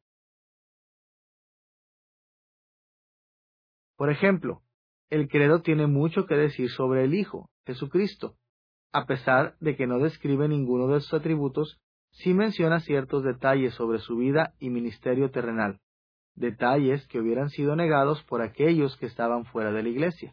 Por ejemplo, el credo tiene mucho que decir sobre el Hijo, Jesucristo. A pesar de que no describe ninguno de sus atributos, sí menciona ciertos detalles sobre su vida y ministerio terrenal, detalles que hubieran sido negados por aquellos que estaban fuera de la Iglesia.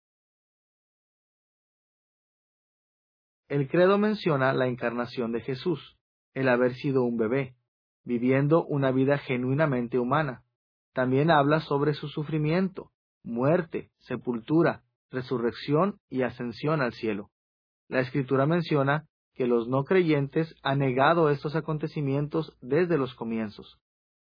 El credo menciona la encarnación de Jesús, el haber sido un bebé, viviendo una vida genuinamente humana. También habla sobre su sufrimiento, muerte, sepultura, resurrección y ascensión al cielo. La Escritura menciona que los no creyentes han negado estos acontecimientos desde los comienzos.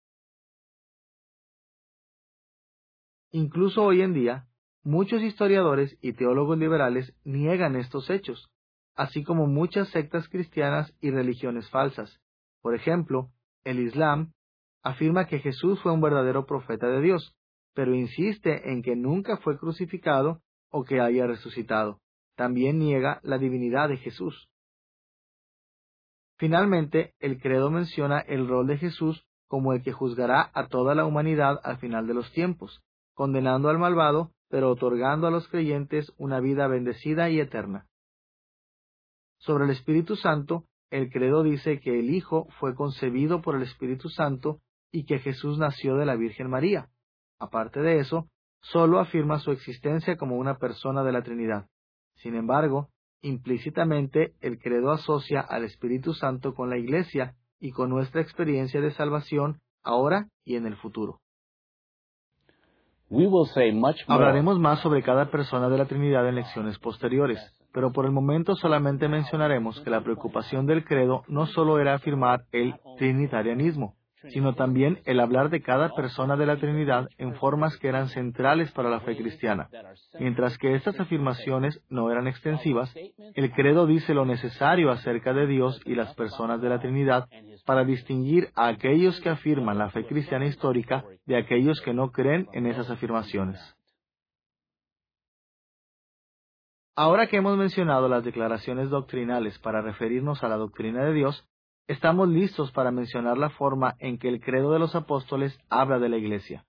Incluso hoy en día, muchos historiadores y teólogos liberales niegan estos hechos, así como muchas sectas cristianas y religiones falsas. Por ejemplo, el Islam afirma que Jesús fue un verdadero profeta de Dios, pero insiste en que nunca fue crucificado o que haya resucitado. También niega la divinidad de Jesús. Finalmente, el credo menciona el rol de Jesús como el que juzgará a toda la humanidad al final de los tiempos, condenando al malvado, pero otorgando a los creyentes una vida bendecida y eterna. Sobre el Espíritu Santo, el credo dice que el Hijo fue concebido por el Espíritu Santo y que Jesús nació de la Virgen María. Aparte de eso, solo afirma su existencia como una persona de la Trinidad. Sin embargo, implícitamente el credo asocia al Espíritu Santo con la Iglesia y con nuestra experiencia de salvación ahora y en el futuro. Hablaremos más sobre cada persona de la Trinidad en lecciones posteriores, pero por el momento solamente mencionaremos que la preocupación del credo no solo era afirmar el trinitarianismo, sino también el hablar de cada persona de la Trinidad en formas que eran centrales para la fe cristiana. Mientras que estas afirmaciones no eran extensivas, el credo dice lo necesario acerca de Dios y las personas de la Trinidad para distinguir a aquellos que afirman la fe cristiana histórica de aquellos que no creen en esas afirmaciones. Ahora que hemos mencionado las declaraciones doctrinales para referirnos a la doctrina de Dios, estamos listos para mencionar la forma en que el credo de los apóstoles habla de la Iglesia.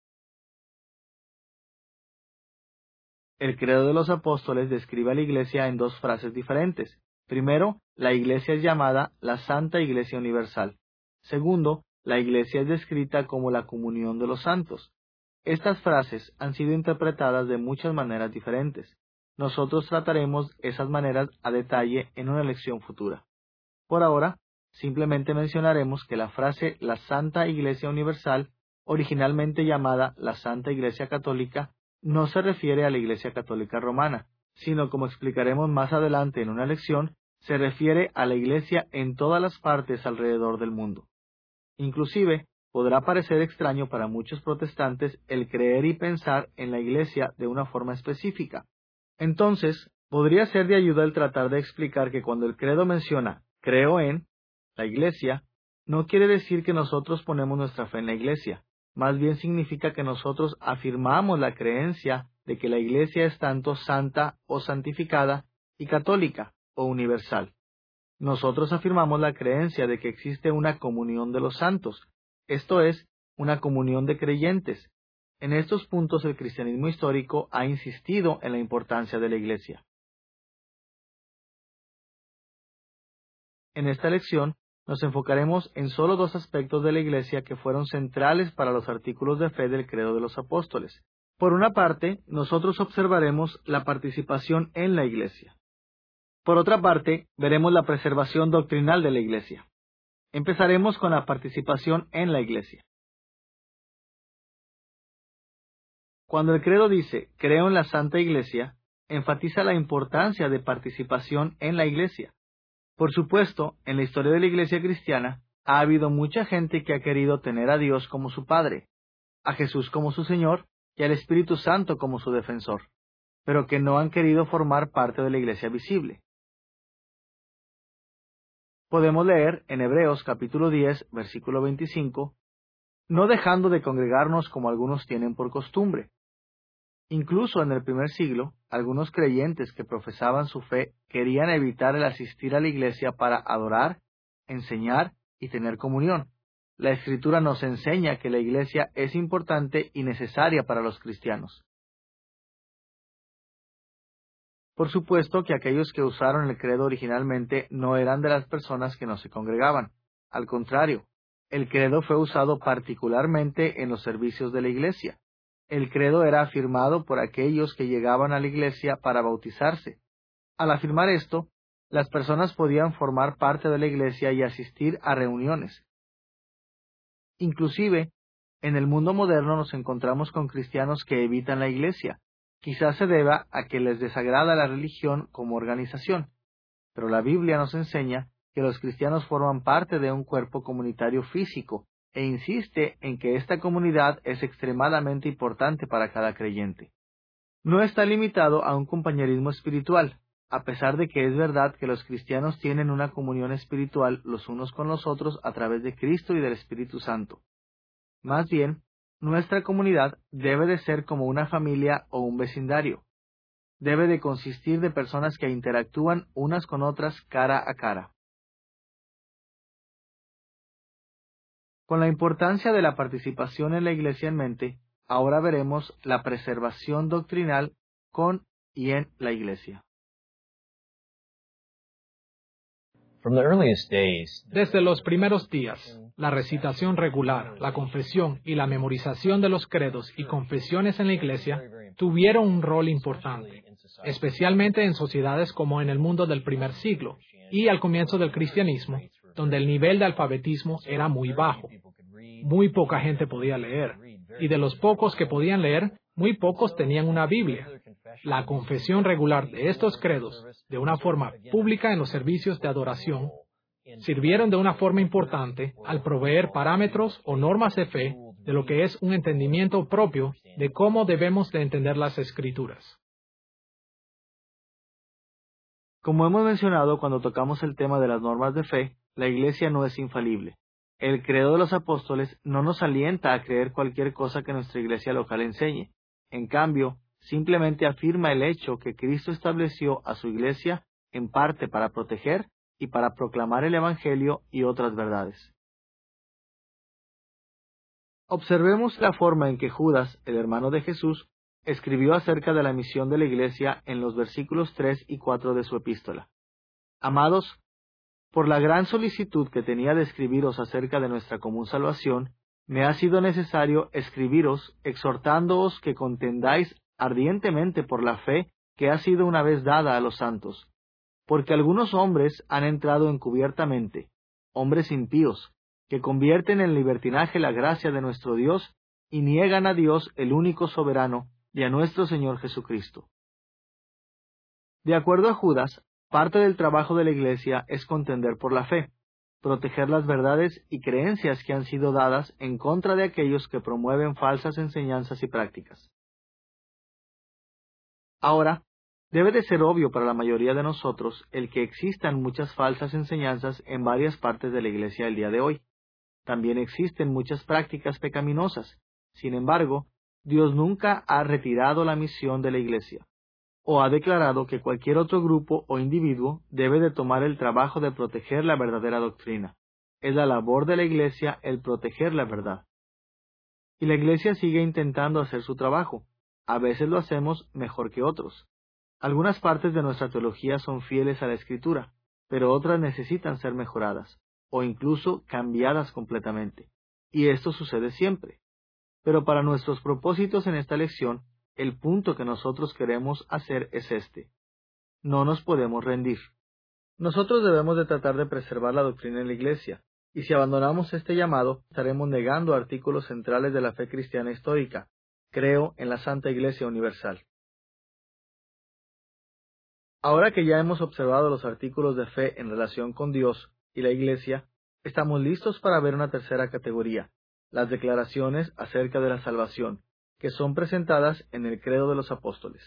El credo de los apóstoles describe a la Iglesia en dos frases diferentes. Primero, la Iglesia es llamada la Santa Iglesia Universal. Segundo, la Iglesia es descrita como la comunión de los santos. Estas frases han sido interpretadas de muchas maneras diferentes. Nosotros trataremos esas maneras a detalle en una lección futura. Por ahora, simplemente mencionaremos que la frase la Santa Iglesia Universal, originalmente llamada la Santa Iglesia Católica, no se refiere a la Iglesia Católica Romana, sino, como explicaremos más adelante en una lección, se refiere a la Iglesia en todas las partes alrededor del mundo. Inclusive, podrá parecer extraño para muchos protestantes el creer y pensar en la Iglesia de una forma específica. Entonces, podría ser de ayuda el tratar de explicar que cuando el credo menciona «creo en» la Iglesia, no quiere decir que nosotros ponemos nuestra fe en la Iglesia. Más bien significa que nosotros afirmamos la creencia de que la Iglesia es tanto santa o santificada y católica o universal. Nosotros afirmamos la creencia de que existe una comunión de los santos, esto es, una comunión de creyentes. En estos puntos el cristianismo histórico ha insistido en la importancia de la Iglesia. En esta lección nos enfocaremos en solo dos aspectos de la Iglesia que fueron centrales para los artículos de fe del credo de los apóstoles. Por una parte, nosotros observaremos la participación en la Iglesia. Por otra parte, veremos la preservación doctrinal de la Iglesia. Empezaremos con la participación en la Iglesia. Cuando el credo dice, creo en la Santa Iglesia, enfatiza la importancia de participación en la Iglesia. Por supuesto, en la historia de la Iglesia cristiana, Ha habido mucha gente que ha querido tener a Dios como su Padre, a Jesús como su Señor y al Espíritu Santo como su defensor, pero que no han querido formar parte de la iglesia visible. Podemos leer en Hebreos capítulo 10, versículo 25, no dejando de congregarnos como algunos tienen por costumbre. Incluso en el primer siglo, algunos creyentes que profesaban su fe querían evitar el asistir a la iglesia para adorar, enseñar y tener comunión. La Escritura nos enseña que la iglesia es importante y necesaria para los cristianos. Por supuesto que aquellos que usaron el credo originalmente no eran de las personas que no se congregaban. Al contrario, el credo fue usado particularmente en los servicios de la iglesia. El credo era afirmado por aquellos que llegaban a la iglesia para bautizarse. Al afirmar esto, las personas podían formar parte de la iglesia y asistir a reuniones. Inclusive, en el mundo moderno nos encontramos con cristianos que evitan la iglesia. Quizás se deba a que les desagrada la religión como organización, pero la Biblia nos enseña que los cristianos forman parte de un cuerpo comunitario físico e insiste en que esta comunidad es extremadamente importante para cada creyente. No está limitado a un compañerismo espiritual, a pesar de que es verdad que los cristianos tienen una comunión espiritual los unos con los otros a través de Cristo y del Espíritu Santo. Más bien, nuestra comunidad debe de ser como una familia o un vecindario. Debe de consistir de personas que interactúan unas con otras cara a cara. Con la importancia de la participación en la iglesia en mente, ahora veremos la preservación doctrinal con y en la iglesia. Desde los primeros días, la recitación regular, la confesión y la memorización de los credos y confesiones en la iglesia tuvieron un rol importante, especialmente en sociedades como en el mundo del primer siglo y al comienzo del cristianismo, donde el nivel de alfabetismo era muy bajo. Muy poca gente podía leer, y de los pocos que podían leer, muy pocos tenían una Biblia. La confesión regular de estos credos, de una forma pública en los servicios de adoración, sirvieron de una forma importante al proveer parámetros o normas de fe de lo que es un entendimiento propio de cómo debemos de entender las Escrituras. Como hemos mencionado cuando tocamos el tema de las normas de fe, la Iglesia no es infalible. El credo de los apóstoles no nos alienta a creer cualquier cosa que nuestra iglesia local enseñe. En cambio, simplemente afirma el hecho que Cristo estableció a su iglesia en parte para proteger y para proclamar el Evangelio y otras verdades. Observemos la forma en que Judas, el hermano de Jesús, escribió acerca de la misión de la iglesia en los versículos 3 y 4 de su epístola. Amados, por la gran solicitud que tenía de escribiros acerca de nuestra común salvación, me ha sido necesario escribiros exhortándoos que contendáis ardientemente por la fe que ha sido una vez dada a los santos, porque algunos hombres han entrado encubiertamente, hombres impíos, que convierten en libertinaje la gracia de nuestro Dios y niegan a Dios el único soberano y a nuestro Señor Jesucristo. De acuerdo a Judas, parte del trabajo de la Iglesia es contender por la fe, proteger las verdades y creencias que han sido dadas en contra de aquellos que promueven falsas enseñanzas y prácticas. Ahora, debe de ser obvio para la mayoría de nosotros el que existan muchas falsas enseñanzas en varias partes de la Iglesia el día de hoy. También existen muchas prácticas pecaminosas. Sin embargo, Dios nunca ha retirado la misión de la Iglesia, o ha declarado que cualquier otro grupo o individuo debe de tomar el trabajo de proteger la verdadera doctrina. Es la labor de la Iglesia el proteger la verdad. Y la Iglesia sigue intentando hacer su trabajo. A veces lo hacemos mejor que otros. Algunas partes de nuestra teología son fieles a la Escritura, pero otras necesitan ser mejoradas, o incluso cambiadas completamente. Y esto sucede siempre. Pero para nuestros propósitos en esta lección, el punto que nosotros queremos hacer es este. No nos podemos rendir. Nosotros debemos de tratar de preservar la doctrina en la Iglesia, y si abandonamos este llamado, estaremos negando artículos centrales de la fe cristiana histórica. Creo en la Santa Iglesia Universal. Ahora que ya hemos observado los artículos de fe en relación con Dios y la Iglesia, Estamos listos para ver una tercera categoría, las declaraciones acerca de la salvación, que son presentadas en el Credo de los Apóstoles.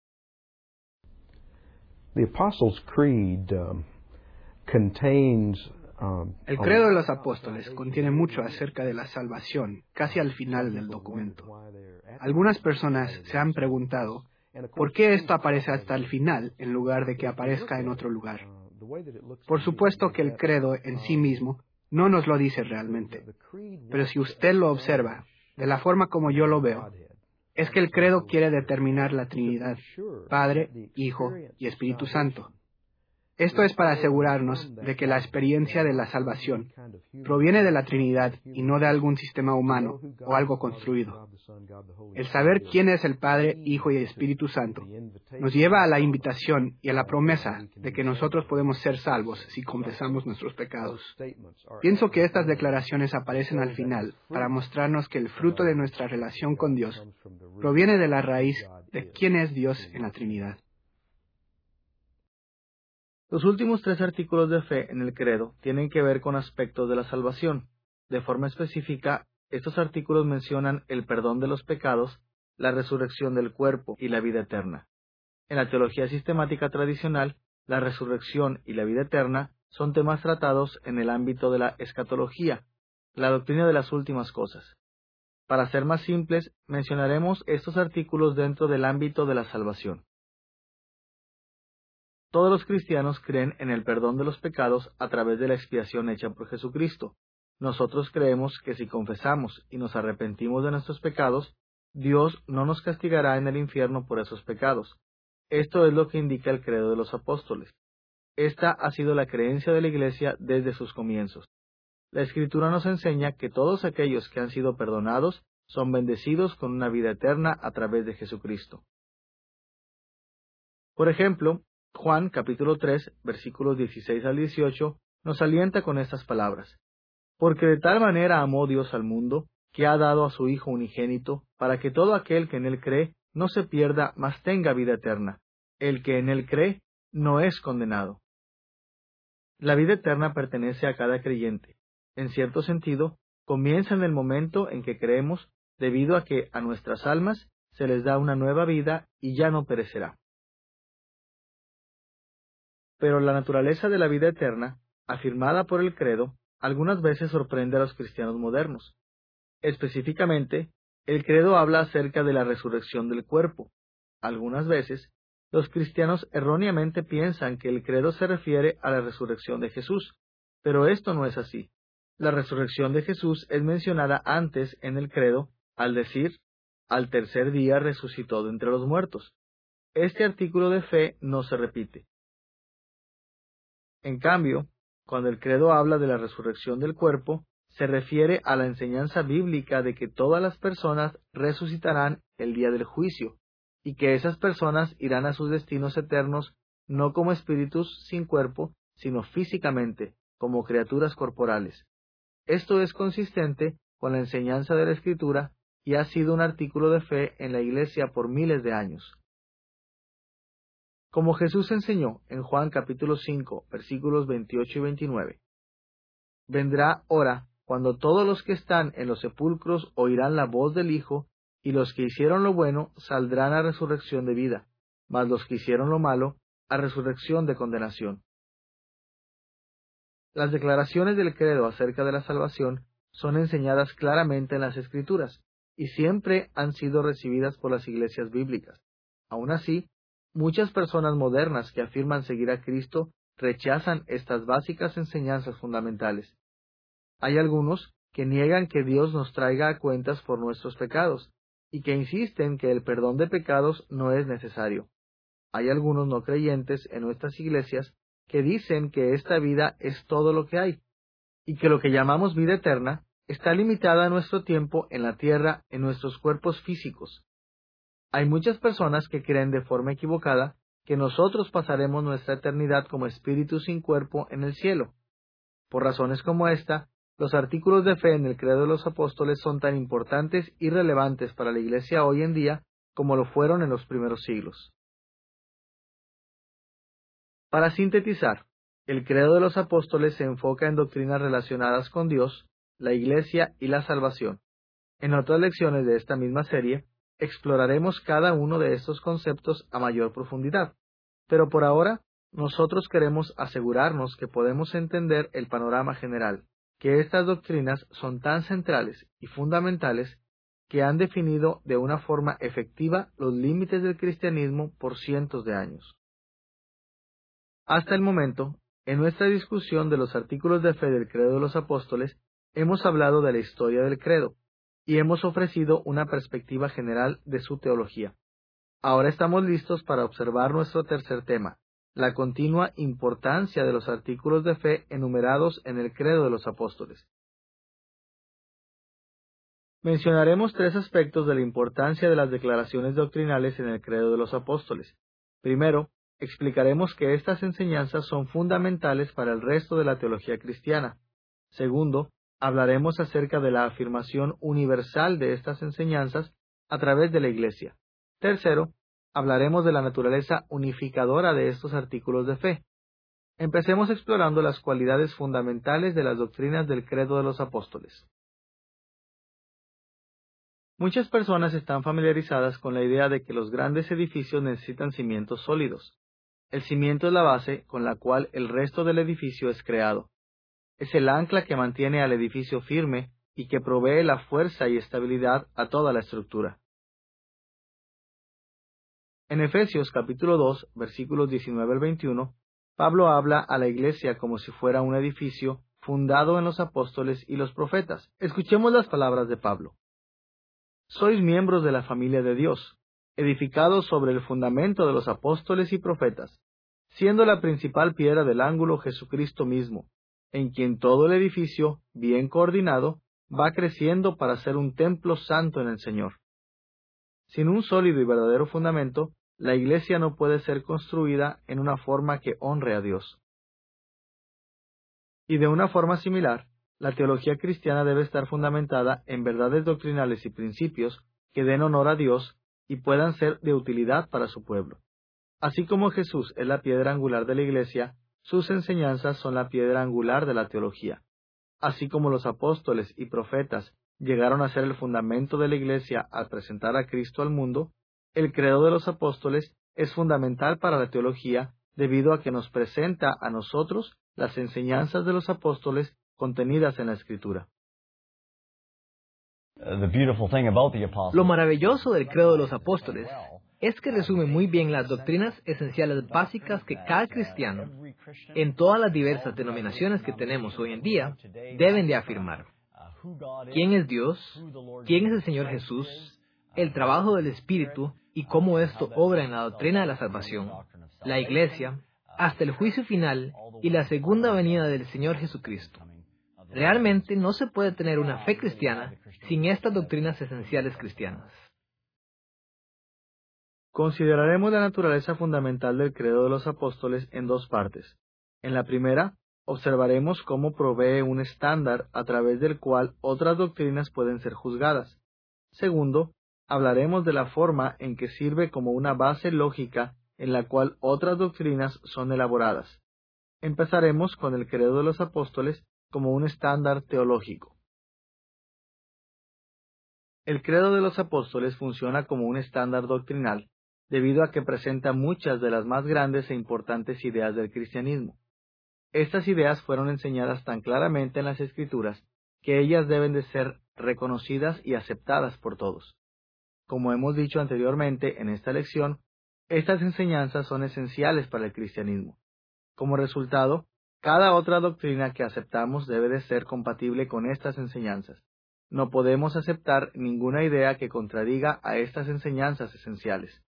The Apostles' Creed contains El Credo de los Apóstoles contiene mucho acerca de la salvación, casi al final del documento. Algunas personas se han preguntado por qué esto aparece hasta el final en lugar de que aparezca en otro lugar. Por supuesto que el Credo en sí mismo no nos lo dice realmente, pero si usted lo observa, de la forma como yo lo veo, es que el Credo quiere determinar la Trinidad, Padre, Hijo y Espíritu Santo. Esto es para asegurarnos de que la experiencia de la salvación proviene de la Trinidad y no de algún sistema humano o algo construido. El saber quién es el Padre, Hijo y Espíritu Santo nos lleva a la invitación y a la promesa de que nosotros podemos ser salvos si confesamos nuestros pecados. Pienso que estas declaraciones aparecen al final para mostrarnos que el fruto de nuestra relación con Dios proviene de la raíz de quién es Dios en la Trinidad. Los últimos 3 artículos de fe en el credo tienen que ver con aspectos de la salvación. De forma específica, estos artículos mencionan el perdón de los pecados, la resurrección del cuerpo y la vida eterna. En la teología sistemática tradicional, la resurrección y la vida eterna son temas tratados en el ámbito de la escatología, la doctrina de las últimas cosas. Para ser más simples, mencionaremos estos artículos dentro del ámbito de la salvación. Todos los cristianos creen en el perdón de los pecados a través de la expiación hecha por Jesucristo. Nosotros creemos que si confesamos y nos arrepentimos de nuestros pecados, Dios no nos castigará en el infierno por esos pecados. Esto es lo que indica el credo de los apóstoles. Esta ha sido la creencia de la Iglesia desde sus comienzos. La Escritura nos enseña que todos aquellos que han sido perdonados son bendecidos con una vida eterna a través de Jesucristo. Por ejemplo, Juan capítulo 3, versículos 16 al 18, nos alienta con estas palabras. Porque de tal manera amó Dios al mundo, que ha dado a su Hijo unigénito, para que todo aquel que en él cree no se pierda, mas tenga vida eterna. El que en él cree no es condenado. La vida eterna pertenece a cada creyente. En cierto sentido, comienza en el momento en que creemos, debido a que a nuestras almas se les da una nueva vida y ya no perecerá. Pero la naturaleza de la vida eterna, afirmada por el credo, algunas veces sorprende a los cristianos modernos. Específicamente, el credo habla acerca de la resurrección del cuerpo. Algunas veces, los cristianos erróneamente piensan que el credo se refiere a la resurrección de Jesús, pero esto no es así. La resurrección de Jesús es mencionada antes en el credo al decir, al tercer día resucitó de entre los muertos. Este artículo de fe no se repite. En cambio, cuando el credo habla de la resurrección del cuerpo, se refiere a la enseñanza bíblica de que todas las personas resucitarán el día del juicio, y que esas personas irán a sus destinos eternos no como espíritus sin cuerpo, sino físicamente, como criaturas corporales. Esto es consistente con la enseñanza de la Escritura y ha sido un artículo de fe en la Iglesia por miles de años. Como Jesús enseñó en Juan capítulo 5, versículos 28 y 29. Vendrá hora cuando todos los que están en los sepulcros oirán la voz del Hijo, y los que hicieron lo bueno saldrán a resurrección de vida, mas los que hicieron lo malo a resurrección de condenación. Las declaraciones del credo acerca de la salvación son enseñadas claramente en las Escrituras, y siempre han sido recibidas por las iglesias bíblicas. Aun así, muchas personas modernas que afirman seguir a Cristo rechazan estas básicas enseñanzas fundamentales. Hay algunos que niegan que Dios nos traiga a cuentas por nuestros pecados, y que insisten que el perdón de pecados no es necesario. Hay algunos no creyentes en nuestras iglesias que dicen que esta vida es todo lo que hay, y que lo que llamamos vida eterna está limitada a nuestro tiempo en la tierra, en nuestros cuerpos físicos. Hay muchas personas que creen de forma equivocada que nosotros pasaremos nuestra eternidad como espíritus sin cuerpo en el cielo. Por razones como esta, los artículos de fe en el credo de los apóstoles son tan importantes y relevantes para la Iglesia hoy en día como lo fueron en los primeros siglos. Para sintetizar, El credo de los apóstoles se enfoca en doctrinas relacionadas con Dios, la Iglesia y la salvación. En otras lecciones de esta misma serie, exploraremos cada uno de estos conceptos a mayor profundidad, pero por ahora, nosotros queremos asegurarnos que podemos entender el panorama general, que estas doctrinas son tan centrales y fundamentales que han definido de una forma efectiva los límites del cristianismo por cientos de años. Hasta el momento, en nuestra discusión de los artículos de fe del credo de los apóstoles, hemos hablado de la historia del credo y hemos ofrecido una perspectiva general de su teología. Ahora estamos listos para observar nuestro tercer tema, la continua importancia de los artículos de fe enumerados en el credo de los apóstoles. Mencionaremos tres aspectos de la importancia de las declaraciones doctrinales en el credo de los apóstoles. Primero, explicaremos que estas enseñanzas son fundamentales para el resto de la teología cristiana. Segundo, hablaremos acerca de la afirmación universal de estas enseñanzas a través de la Iglesia. Tercero, hablaremos de la naturaleza unificadora de estos artículos de fe. Empecemos explorando las cualidades fundamentales de las doctrinas del credo de los apóstoles. Muchas personas están familiarizadas con la idea de que los grandes edificios necesitan cimientos sólidos. El cimiento es la base con la cual el resto del edificio es creado. Es el ancla que mantiene al edificio firme y que provee la fuerza y estabilidad a toda la estructura. En Efesios capítulo 2, versículos 19 al 21, Pablo habla a la iglesia como si fuera un edificio fundado en los apóstoles y los profetas. Escuchemos las palabras de Pablo. Sois miembros de la familia de Dios, edificados sobre el fundamento de los apóstoles y profetas, siendo la principal piedra del ángulo Jesucristo mismo, en quien todo el edificio, bien coordinado, va creciendo para ser un templo santo en el Señor. Sin un sólido y verdadero fundamento, la iglesia no puede ser construida en una forma que honre a Dios. Y de una forma similar, la teología cristiana debe estar fundamentada en verdades doctrinales y principios que den honor a Dios y puedan ser de utilidad para su pueblo. Así como Jesús es la piedra angular de la iglesia, sus enseñanzas son la piedra angular de la teología. Así como los apóstoles y profetas llegaron a ser el fundamento de la iglesia al presentar a Cristo al mundo, el credo de los apóstoles es fundamental para la teología debido a que nos presenta a nosotros las enseñanzas de los apóstoles contenidas en la Escritura. Lo maravilloso del credo de los apóstoles es que resume muy bien las doctrinas esenciales básicas que cada cristiano, en todas las diversas denominaciones que tenemos hoy en día, deben de afirmar. ¿Quién es Dios? ¿Quién es el Señor Jesús? El trabajo del Espíritu y cómo esto obra en la doctrina de la salvación, la Iglesia, hasta el juicio final y la segunda venida del Señor Jesucristo. Realmente no se puede tener una fe cristiana sin estas doctrinas esenciales cristianas. Consideraremos la naturaleza fundamental del credo de los apóstoles en dos partes. En la primera, observaremos cómo provee un estándar a través del cual otras doctrinas pueden ser juzgadas. Segundo, hablaremos de la forma en que sirve como una base lógica en la cual otras doctrinas son elaboradas. Empezaremos con el credo de los apóstoles como un estándar teológico. El credo de los apóstoles funciona como un estándar doctrinal, debido a que presenta muchas de las más grandes e importantes ideas del cristianismo. Estas ideas fueron enseñadas tan claramente en las Escrituras que ellas deben de ser reconocidas y aceptadas por todos. Como hemos dicho anteriormente en esta lección, estas enseñanzas son esenciales para el cristianismo. Como resultado, cada otra doctrina que aceptamos debe de ser compatible con estas enseñanzas. No podemos aceptar ninguna idea que contradiga a estas enseñanzas esenciales.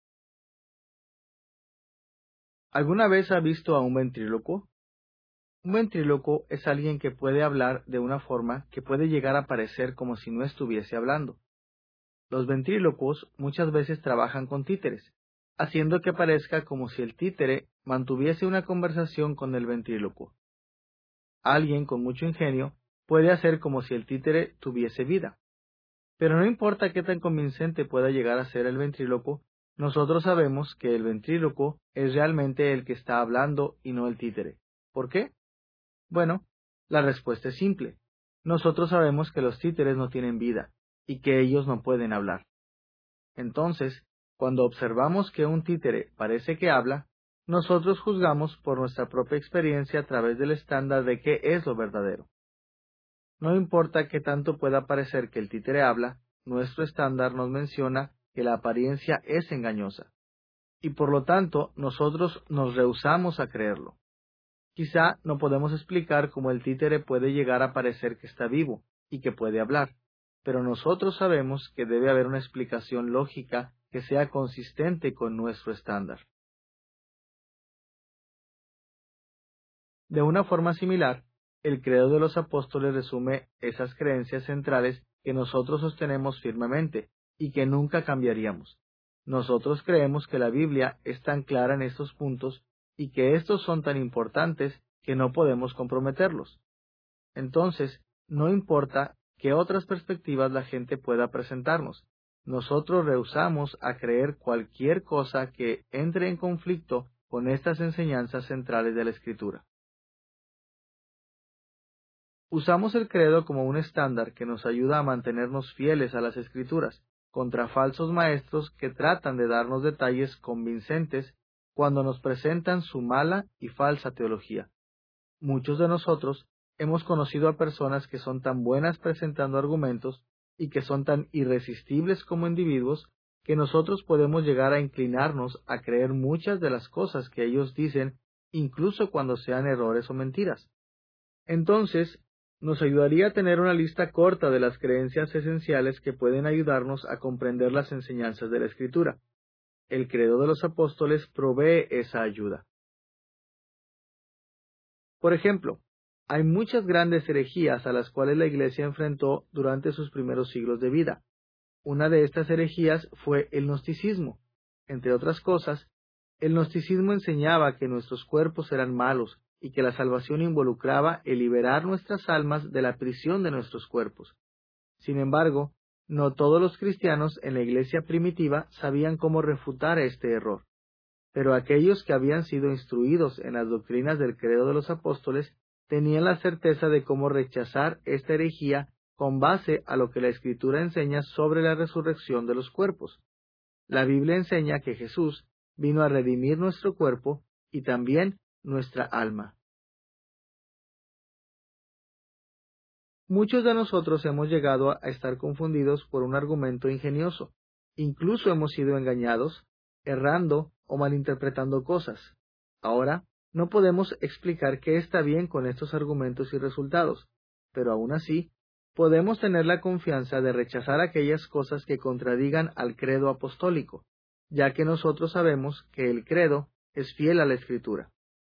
¿Alguna vez ha visto a un ventrílocuo? Un ventrílocuo es alguien que puede hablar de una forma que puede llegar a parecer como si no estuviese hablando. Los ventrílocuos muchas veces trabajan con títeres, haciendo que parezca como si el títere mantuviese una conversación con el ventrílocuo. Alguien con mucho ingenio puede hacer como si el títere tuviese vida. Pero no importa qué tan convincente pueda llegar a ser el ventrílocuo, nosotros sabemos que el ventrílocuo es realmente el que está hablando y no el títere, ¿Por qué? Bueno, la respuesta es simple. Nosotros sabemos que los títeres no tienen vida y que ellos no pueden hablar. Entonces, cuando observamos que un títere parece que habla, nosotros juzgamos por nuestra propia experiencia a través del estándar de qué es lo verdadero. No importa qué tanto pueda parecer que el títere habla, nuestro estándar nos menciona que la apariencia es engañosa, y por lo tanto nosotros nos rehusamos a creerlo. Quizá no podemos explicar cómo el títere puede llegar a parecer que está vivo y que puede hablar, pero nosotros sabemos que debe haber una explicación lógica que sea consistente con nuestro estándar. De una forma similar, el credo de los apóstoles resume esas creencias centrales que nosotros sostenemos firmemente y que nunca cambiaríamos. Nosotros creemos que la Biblia es tan clara en estos puntos y que estos son tan importantes que no podemos comprometerlos. Entonces, no importa qué otras perspectivas la gente pueda presentarnos, nosotros rehusamos a creer cualquier cosa que entre en conflicto con estas enseñanzas centrales de la Escritura. Usamos el credo como un estándar que nos ayuda a mantenernos fieles a las Escrituras, contra falsos maestros que tratan de darnos detalles convincentes cuando nos presentan su mala y falsa teología. Muchos de nosotros hemos conocido a personas que son tan buenas presentando argumentos y que son tan irresistibles como individuos que nosotros podemos llegar a inclinarnos a creer muchas de las cosas que ellos dicen, incluso cuando sean errores o mentiras. Entonces, nos ayudaría a tener una lista corta de las creencias esenciales que pueden ayudarnos a comprender las enseñanzas de la Escritura. El credo de los apóstoles provee esa ayuda. Por ejemplo, hay muchas grandes herejías a las cuales la Iglesia enfrentó durante sus primeros siglos de vida. Una de estas herejías fue el gnosticismo. Entre otras cosas, el gnosticismo enseñaba que nuestros cuerpos eran malos y que la salvación involucraba el liberar nuestras almas de la prisión de nuestros cuerpos. Sin embargo, no todos los cristianos en la Iglesia primitiva sabían cómo refutar este error. Pero aquellos que habían sido instruidos en las doctrinas del credo de los apóstoles tenían la certeza de cómo rechazar esta herejía con base a lo que la Escritura enseña sobre la resurrección de los cuerpos. La Biblia enseña que Jesús vino a redimir nuestro cuerpo y también nuestra alma. Muchos de nosotros hemos llegado a estar confundidos por un argumento ingenioso. Incluso hemos sido engañados, errando o malinterpretando cosas. Ahora, no podemos explicar qué está bien con estos argumentos y resultados, pero aún así, podemos tener la confianza de rechazar aquellas cosas que contradigan al credo apostólico, ya que nosotros sabemos que el credo es fiel a la Escritura.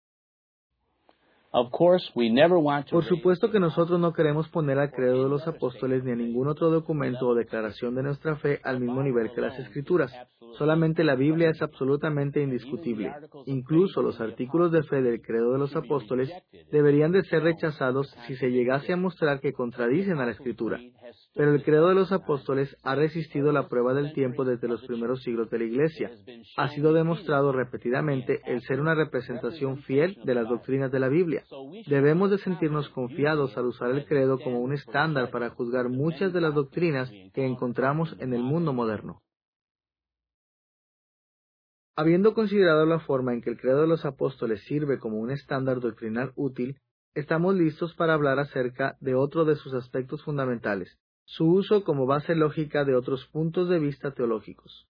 Por supuesto que nosotros no queremos poner al credo de los apóstoles ni a ningún otro documento o declaración de nuestra fe al mismo nivel que las Escrituras. Solamente la Biblia es absolutamente indiscutible. Incluso los artículos de fe del credo de los apóstoles deberían de ser rechazados si se llegase a mostrar que contradicen a la Escritura. Pero el credo de los apóstoles ha resistido la prueba del tiempo desde los primeros siglos de la Iglesia. Ha sido demostrado repetidamente el ser una representación fiel de las doctrinas de la Biblia. Debemos de sentirnos confiados al usar el credo como un estándar para juzgar muchas de las doctrinas que encontramos en el mundo moderno. Habiendo considerado la forma en que el credo de los apóstoles sirve como un estándar doctrinal útil, estamos listos para hablar acerca de otro de sus aspectos fundamentales, su uso como base lógica de otros puntos de vista teológicos.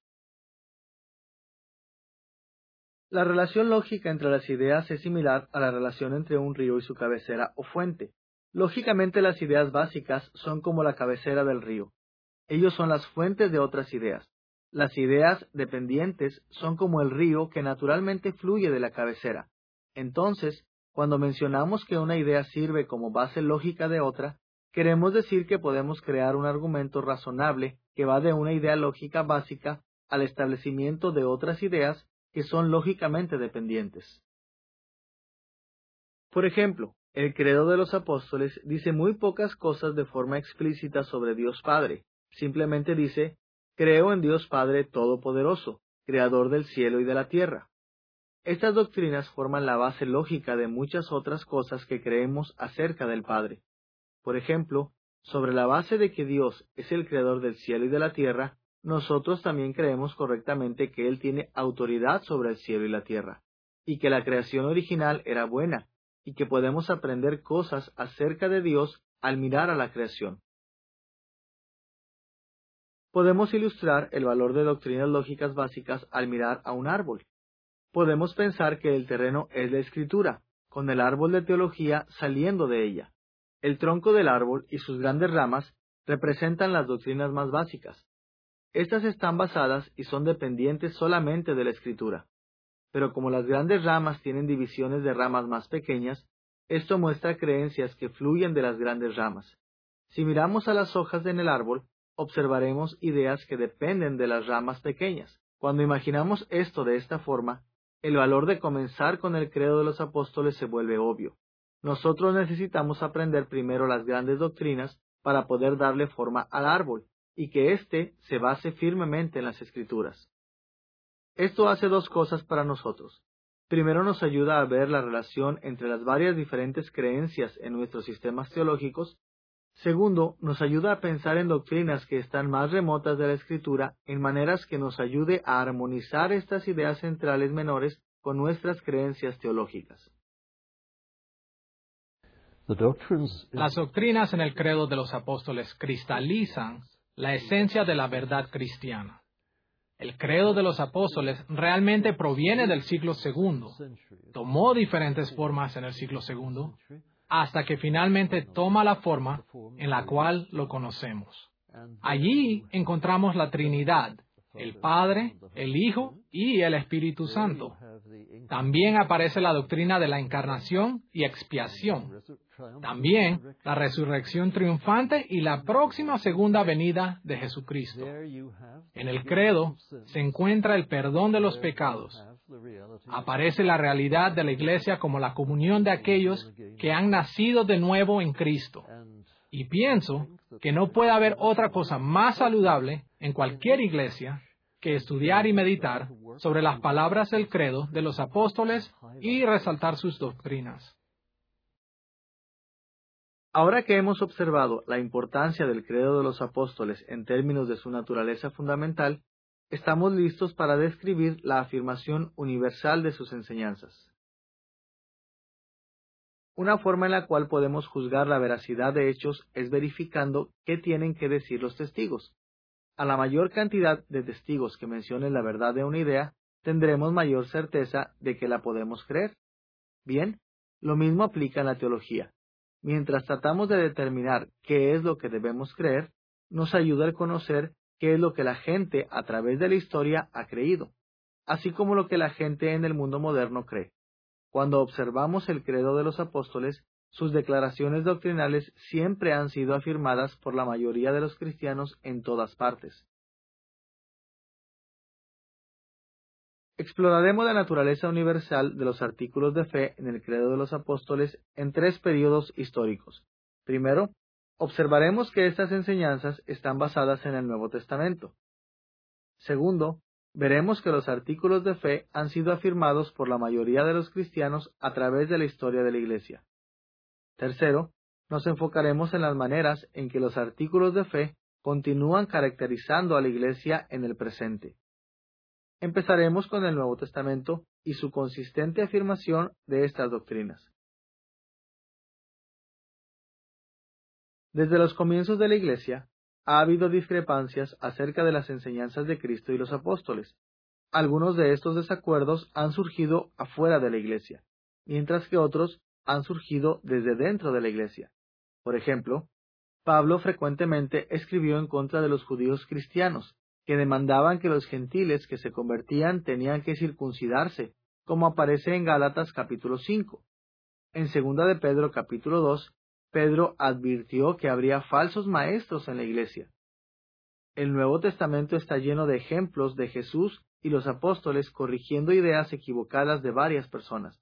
La relación lógica entre las ideas es similar a la relación entre un río y su cabecera o fuente. Lógicamente, las ideas básicas son como la cabecera del río. Ellos son las fuentes de otras ideas. Las ideas dependientes son como el río que naturalmente fluye de la cabecera. Entonces, cuando mencionamos que una idea sirve como base lógica de otra, queremos decir que podemos crear un argumento razonable que va de una idea lógica básica al establecimiento de otras ideas que son lógicamente dependientes. Por ejemplo, el credo de los apóstoles dice muy pocas cosas de forma explícita sobre Dios Padre. Simplemente dice, creo en Dios Padre Todopoderoso, Creador del cielo y de la tierra. Estas doctrinas forman la base lógica de muchas otras cosas que creemos acerca del Padre. Por ejemplo, sobre la base de que Dios es el creador del cielo y de la tierra, nosotros también creemos correctamente que Él tiene autoridad sobre el cielo y la tierra, y que la creación original era buena, y que podemos aprender cosas acerca de Dios al mirar a la creación. Podemos ilustrar el valor de doctrinas lógicas básicas al mirar a un árbol. Podemos pensar que el terreno es la Escritura, con el árbol de teología saliendo de ella. El tronco del árbol y sus grandes ramas representan las doctrinas más básicas. Estas están basadas y son dependientes solamente de la Escritura. Pero como las grandes ramas tienen divisiones de ramas más pequeñas, esto muestra creencias que fluyen de las grandes ramas. Si miramos a las hojas en el árbol, observaremos ideas que dependen de las ramas pequeñas. Cuando imaginamos esto de esta forma, el valor de comenzar con el credo de los apóstoles se vuelve obvio. Nosotros necesitamos aprender primero las grandes doctrinas para poder darle forma al árbol, y que éste se base firmemente en las Escrituras. Esto hace dos cosas para nosotros. Primero, nos ayuda a ver la relación entre las varias diferentes creencias en nuestros sistemas teológicos. Segundo, nos ayuda a pensar en doctrinas que están más remotas de la Escritura en maneras que nos ayude a armonizar estas ideas centrales menores con nuestras creencias teológicas. Las doctrinas en el credo de los apóstoles cristalizan la esencia de la verdad cristiana. El credo de los apóstoles realmente proviene del siglo II, tomó diferentes formas en el siglo II, hasta que finalmente toma la forma en la cual lo conocemos. Allí encontramos la Trinidad, el Padre, el Hijo y el Espíritu Santo. También aparece la doctrina de la encarnación y expiación. También la resurrección triunfante y la próxima segunda venida de Jesucristo. En el credo se encuentra el perdón de los pecados. Aparece la realidad de la Iglesia como la comunión de aquellos que han nacido de nuevo en Cristo. Y pienso que no puede haber otra cosa más saludable en cualquier iglesia que estudiar y meditar sobre las palabras del credo de los apóstoles y resaltar sus doctrinas. Ahora que hemos observado la importancia del credo de los apóstoles en términos de su naturaleza fundamental, estamos listos para describir la afirmación universal de sus enseñanzas. Una forma en la cual podemos juzgar la veracidad de hechos es verificando qué tienen que decir los testigos. A la mayor cantidad de testigos que mencionen la verdad de una idea, tendremos mayor certeza de que la podemos creer. Bien, lo mismo aplica en la teología. Mientras tratamos de determinar qué es lo que debemos creer, nos ayuda a conocer qué es lo que la gente a través de la historia ha creído, así como lo que la gente en el mundo moderno cree. Cuando observamos el credo de los apóstoles, sus declaraciones doctrinales siempre han sido afirmadas por la mayoría de los cristianos en todas partes. Exploraremos la naturaleza universal de los artículos de fe en el credo de los apóstoles en 3 períodos históricos. Primero, observaremos que estas enseñanzas están basadas en el Nuevo Testamento. Segundo, veremos que los artículos de fe han sido afirmados por la mayoría de los cristianos a través de la historia de la Iglesia. Tercero, nos enfocaremos en las maneras en que los artículos de fe continúan caracterizando a la Iglesia en el presente. Empezaremos con el Nuevo Testamento y su consistente afirmación de estas doctrinas. Desde los comienzos de la Iglesia, ha habido discrepancias acerca de las enseñanzas de Cristo y los apóstoles. Algunos de estos desacuerdos han surgido afuera de la Iglesia, mientras que otros han surgido desde dentro de la Iglesia. Por ejemplo, Pablo frecuentemente escribió en contra de los judíos cristianos, que demandaban que los gentiles que se convertían tenían que circuncidarse, como aparece en Gálatas capítulo 5. En 2 de Pedro capítulo 2, Pedro advirtió que habría falsos maestros en la Iglesia. El Nuevo Testamento está lleno de ejemplos de Jesús y los apóstoles corrigiendo ideas equivocadas de varias personas.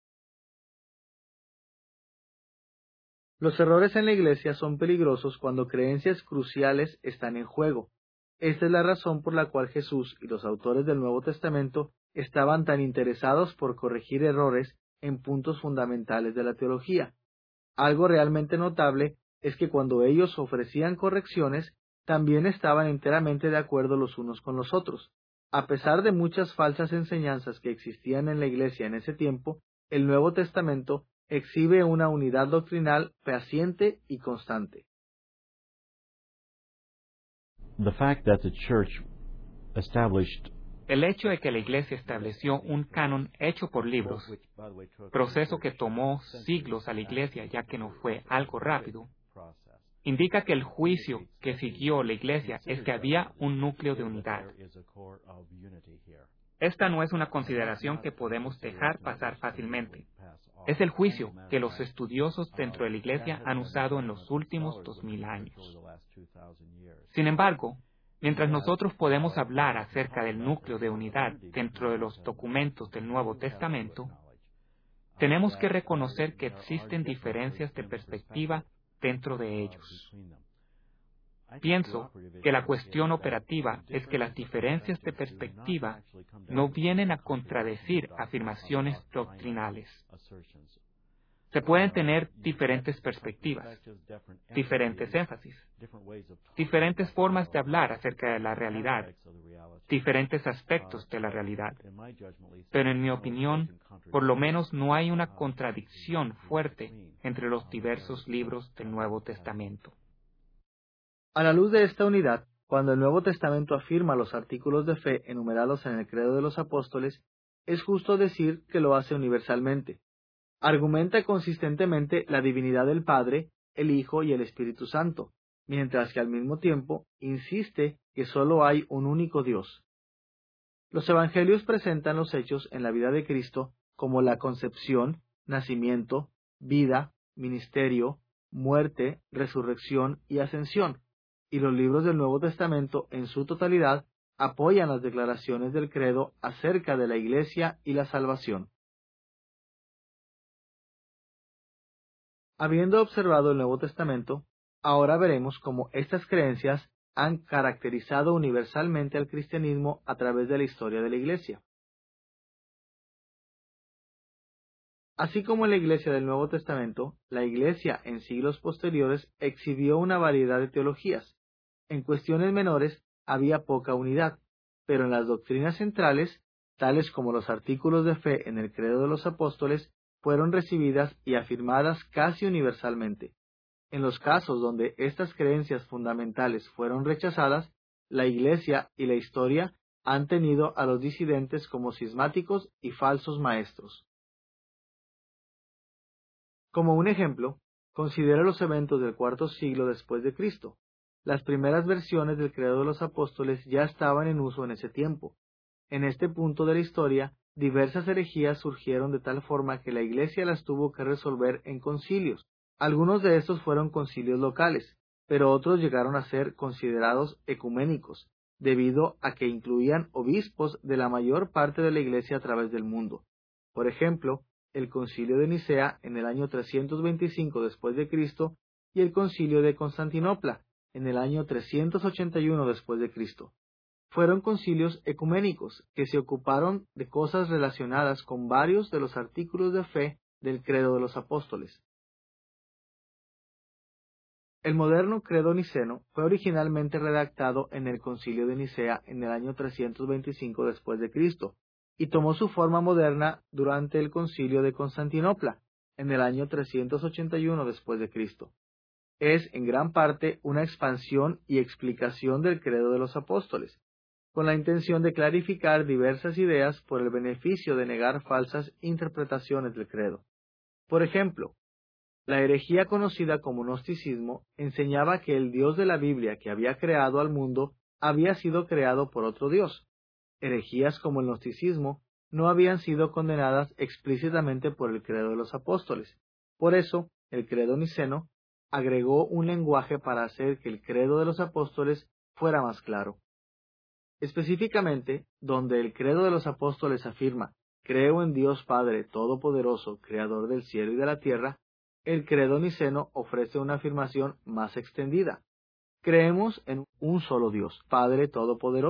Los errores en la Iglesia son peligrosos cuando creencias cruciales están en juego. Esta es la razón por la cual Jesús y los autores del Nuevo Testamento estaban tan interesados por corregir errores en puntos fundamentales de la teología. Algo realmente notable es que cuando ellos ofrecían correcciones, también estaban enteramente de acuerdo los unos con los otros. A pesar de muchas falsas enseñanzas que existían en la Iglesia en ese tiempo, el Nuevo Testamento exhibe una unidad doctrinal fehaciente y constante. The fact that the church established El hecho de que la Iglesia estableció un canon hecho por libros, proceso que tomó siglos a la Iglesia ya que no fue algo rápido, indica que el juicio que siguió la Iglesia es que había un núcleo de unidad. Esta no es una consideración que podemos dejar pasar fácilmente. Es el juicio que los estudiosos dentro de la Iglesia han usado en los últimos 2000 años. Sin embargo, mientras nosotros podemos hablar acerca del núcleo de unidad dentro de los documentos del Nuevo Testamento, tenemos que reconocer que existen diferencias de perspectiva dentro de ellos. Pienso que la cuestión operativa es que las diferencias de perspectiva no vienen a contradecir afirmaciones doctrinales. Se pueden tener diferentes perspectivas, diferentes énfasis, diferentes formas de hablar acerca de la realidad, diferentes aspectos de la realidad. Pero en mi opinión, por lo menos no hay una contradicción fuerte entre los diversos libros del Nuevo Testamento. A la luz de esta unidad, cuando el Nuevo Testamento afirma los artículos de fe enumerados en el Credo de los Apóstoles, es justo decir que lo hace universalmente. Argumenta consistentemente la divinidad del Padre, el Hijo y el Espíritu Santo, mientras que al mismo tiempo insiste que solo hay un único Dios. Los Evangelios presentan los hechos en la vida de Cristo como la concepción, nacimiento, vida, ministerio, muerte, resurrección y ascensión, y los libros del Nuevo Testamento en su totalidad apoyan las declaraciones del credo acerca de la Iglesia y la salvación. Habiendo observado el Nuevo Testamento, ahora veremos cómo estas creencias han caracterizado universalmente al cristianismo a través de la historia de la Iglesia. Así como en la Iglesia del Nuevo Testamento, la Iglesia en siglos posteriores exhibió una variedad de teologías. En cuestiones menores había poca unidad, pero en las doctrinas centrales, tales como los artículos de fe en el Credo de los Apóstoles, fueron recibidas y afirmadas casi universalmente. En los casos donde estas creencias fundamentales fueron rechazadas, la Iglesia y la historia han tenido a los disidentes como cismáticos y falsos maestros. Como un ejemplo, considera los eventos del cuarto siglo después de Cristo. Las primeras versiones del Credo de los Apóstoles ya estaban en uso en ese tiempo. En este punto de la historia, diversas herejías surgieron de tal forma que la Iglesia las tuvo que resolver en concilios. Algunos de estos fueron concilios locales, pero otros llegaron a ser considerados ecuménicos, debido a que incluían obispos de la mayor parte de la Iglesia a través del mundo. Por ejemplo, el Concilio de Nicea en el año 325 después de Cristo y el Concilio de Constantinopla en el año 381 después de Cristo. Fueron concilios ecuménicos que se ocuparon de cosas relacionadas con varios de los artículos de fe del Credo de los Apóstoles. El moderno Credo niceno fue originalmente redactado en el Concilio de Nicea en el año 325 después de Cristo y tomó su forma moderna durante el Concilio de Constantinopla en el año 381 después de Cristo. Es en gran parte una expansión y explicación del Credo de los Apóstoles, con la intención de clarificar diversas ideas por el beneficio de negar falsas interpretaciones del credo. Por ejemplo, la herejía conocida como gnosticismo enseñaba que el Dios de la Biblia que había creado al mundo había sido creado por otro Dios. Herejías como el gnosticismo no habían sido condenadas explícitamente por el Credo de los Apóstoles. Por eso, el Credo niceno agregó un lenguaje para hacer que el Credo de los Apóstoles fuera más claro. Específicamente, donde el Credo de los Apóstoles afirma, creo en Dios Padre Todopoderoso, Creador del cielo y de la tierra, el Credo niceno ofrece una afirmación más extendida. Creemos en un solo Dios, Padre Todopoderoso,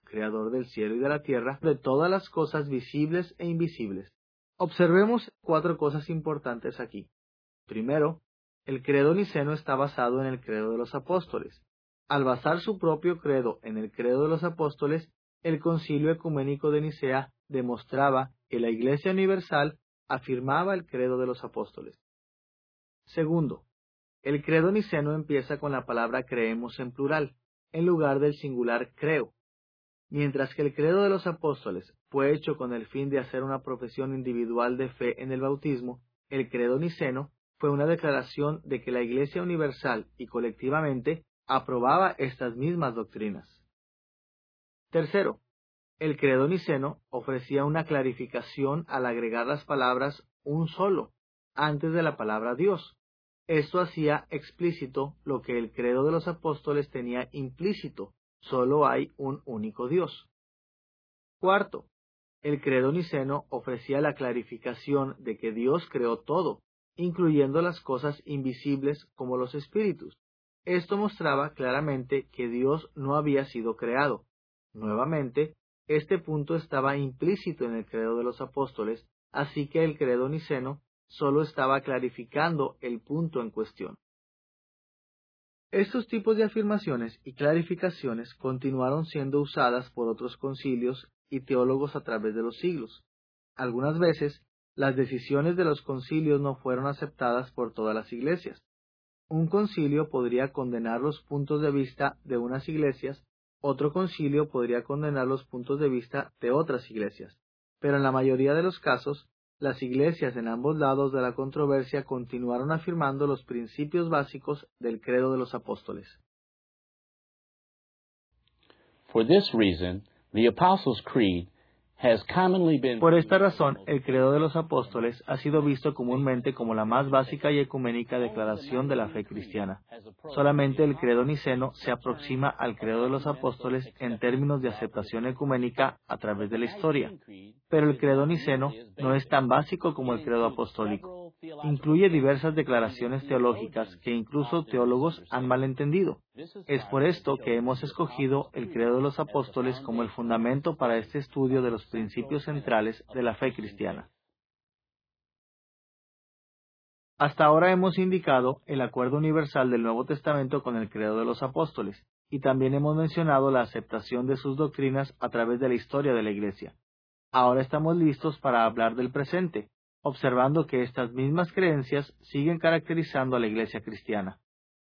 creador del cielo y de la tierra, de todas las cosas visibles e invisibles. Observemos 4 cosas importantes aquí. Primero, el credo niceno está basado en el credo de los apóstoles. Al basar su propio credo en el credo de los apóstoles, el Concilio Ecuménico de Nicea demostraba que la Iglesia Universal afirmaba el credo de los apóstoles. Segundo, el credo niceno empieza con la palabra creemos en plural, en lugar del singular creo. Mientras que el credo de los apóstoles fue hecho con el fin de hacer una profesión individual de fe en el bautismo, el credo niceno fue una declaración de que la Iglesia Universal y colectivamente aprobaba estas mismas doctrinas. Tercero, el credo niceno ofrecía una clarificación al agregar las palabras un solo antes de la palabra Dios. Esto hacía explícito lo que el credo de los apóstoles tenía implícito: solo hay un único Dios. Cuarto, el credo niceno ofrecía la clarificación de que Dios creó todo, incluyendo las cosas invisibles como los espíritus. Esto mostraba claramente que Dios no había sido creado. Nuevamente, este punto estaba implícito en el credo de los apóstoles, así que el credo niceno solo estaba clarificando el punto en cuestión. Estos tipos de afirmaciones y clarificaciones continuaron siendo usadas por otros concilios y teólogos a través de los siglos. Algunas veces, las decisiones de los concilios no fueron aceptadas por todas las iglesias. Un concilio podría condenar los puntos de vista de unas iglesias, otro concilio podría condenar los puntos de vista de otras iglesias, pero en la mayoría de los casos, las iglesias en ambos lados de la controversia continuaron afirmando los principios básicos del credo de los apóstoles. For this reason, the Apostles' Creed has commonly been... Por esta razón, el credo de los apóstoles ha sido visto comúnmente como la más básica y ecuménica declaración de la fe cristiana. Solamente el credo niceno se aproxima al credo de los apóstoles en términos de aceptación ecuménica a través de la historia. Pero el credo niceno no es tan básico como el credo apostólico. Incluye diversas declaraciones teológicas que incluso teólogos han malentendido. Es por esto que hemos escogido el credo de los apóstoles como el fundamento para este estudio de los principios centrales de la fe cristiana. Hasta ahora hemos indicado el acuerdo universal del Nuevo Testamento con el credo de los apóstoles, y también hemos mencionado la aceptación de sus doctrinas a través de la historia de la Iglesia. Ahora estamos listos para hablar del presente, observando que estas mismas creencias siguen caracterizando a la Iglesia cristiana.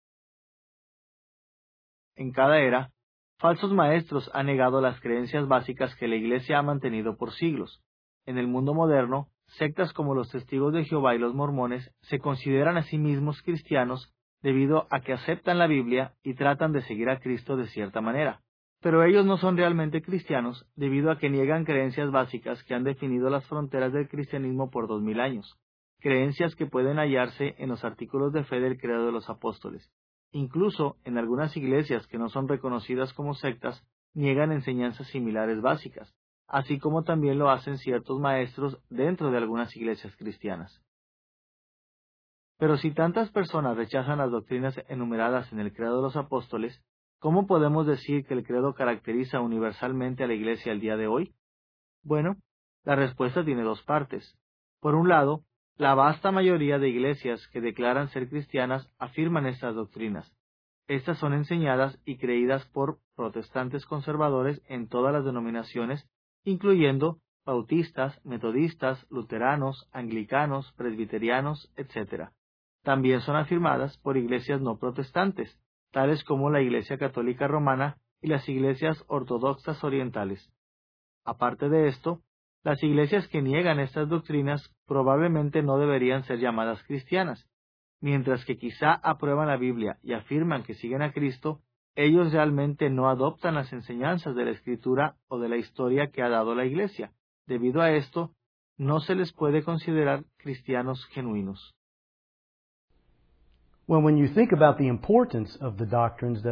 En cada era, falsos maestros han negado las creencias básicas que la Iglesia ha mantenido por siglos. En el mundo moderno, sectas como los Testigos de Jehová y los Mormones se consideran a sí mismos cristianos debido a que aceptan la Biblia y tratan de seguir a Cristo de cierta manera. Pero ellos no son realmente cristianos debido a que niegan creencias básicas que han definido las fronteras del cristianismo por 2000 años, creencias que pueden hallarse en los artículos de fe del credo de los apóstoles. Incluso en algunas iglesias que no son reconocidas como sectas, niegan enseñanzas similares básicas, así como también lo hacen ciertos maestros dentro de algunas iglesias cristianas. Pero si tantas personas rechazan las doctrinas enumeradas en el credo de los apóstoles, ¿cómo podemos decir que el credo caracteriza universalmente a la Iglesia el día de hoy? Bueno, la respuesta tiene 2 partes. Por un lado, la vasta mayoría de iglesias que declaran ser cristianas afirman estas doctrinas. Estas son enseñadas y creídas por protestantes conservadores en todas las denominaciones, incluyendo bautistas, metodistas, luteranos, anglicanos, presbiterianos, etc. También son afirmadas por iglesias no protestantes, tales como la Iglesia Católica Romana y las iglesias ortodoxas orientales. Aparte de esto, las iglesias que niegan estas doctrinas probablemente no deberían ser llamadas cristianas. Mientras que quizá aprueban la Biblia y afirman que siguen a Cristo, ellos realmente no adoptan las enseñanzas de la Escritura o de la historia que ha dado la Iglesia. Debido a esto, no se les puede considerar cristianos genuinos.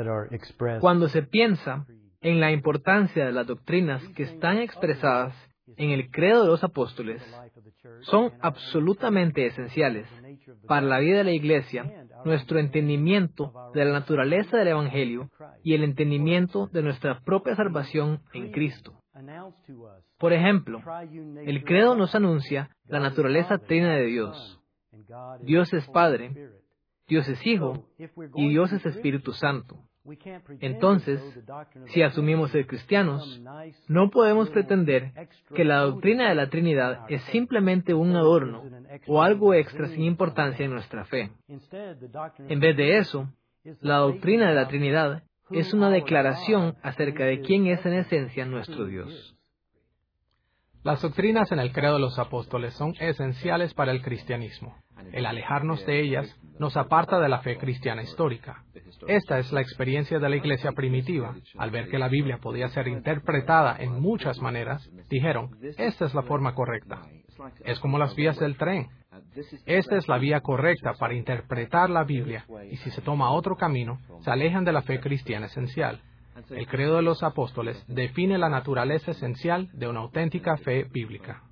Cuando se piensa en la importancia de las doctrinas que están expresadas en el credo de los apóstoles son absolutamente esenciales para la vida de la Iglesia, nuestro entendimiento de la naturaleza del Evangelio y el entendimiento de nuestra propia salvación en Cristo. Por ejemplo, el credo nos anuncia la naturaleza trina de Dios. Dios es Padre, Dios es Hijo y Dios es Espíritu Santo. Entonces, si asumimos ser cristianos, no podemos pretender que la doctrina de la Trinidad es simplemente un adorno o algo extra sin importancia en nuestra fe. En vez de eso, la doctrina de la Trinidad es una declaración acerca de quién es en esencia nuestro Dios. Las doctrinas en el credo de los apóstoles son esenciales para el cristianismo. El alejarnos de ellas nos aparta de la fe cristiana histórica. Esta es la experiencia de la iglesia primitiva. Al ver que la Biblia podía ser interpretada en muchas maneras, dijeron, esta es la forma correcta. Es como las vías del tren. Esta es la vía correcta para interpretar la Biblia, y si se toma otro camino, se alejan de la fe cristiana esencial. El credo de los apóstoles define la naturaleza esencial de una auténtica fe bíblica.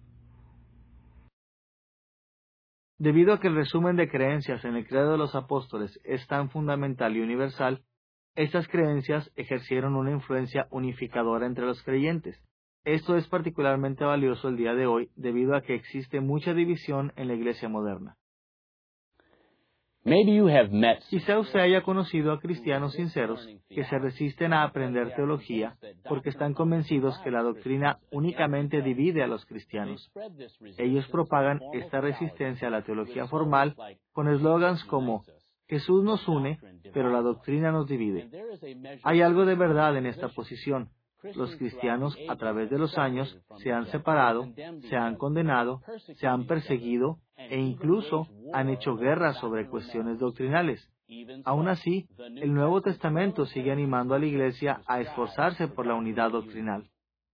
Debido a que el resumen de creencias en el credo de los apóstoles es tan fundamental y universal, estas creencias ejercieron una influencia unificadora entre los creyentes. Esto es particularmente valioso el día de hoy debido a que existe mucha división en la iglesia moderna. Quizá usted haya conocido a cristianos sinceros que se resisten a aprender teología porque están convencidos que la doctrina únicamente divide a los cristianos. Ellos propagan esta resistencia a la teología formal con eslogans como Jesús nos une, pero la doctrina nos divide. Hay algo de verdad en esta posición. Los cristianos, a través de los años, se han separado, se han condenado, se han perseguido e incluso han hecho guerra sobre cuestiones doctrinales. Aún así, el Nuevo Testamento sigue animando a la Iglesia a esforzarse por la unidad doctrinal.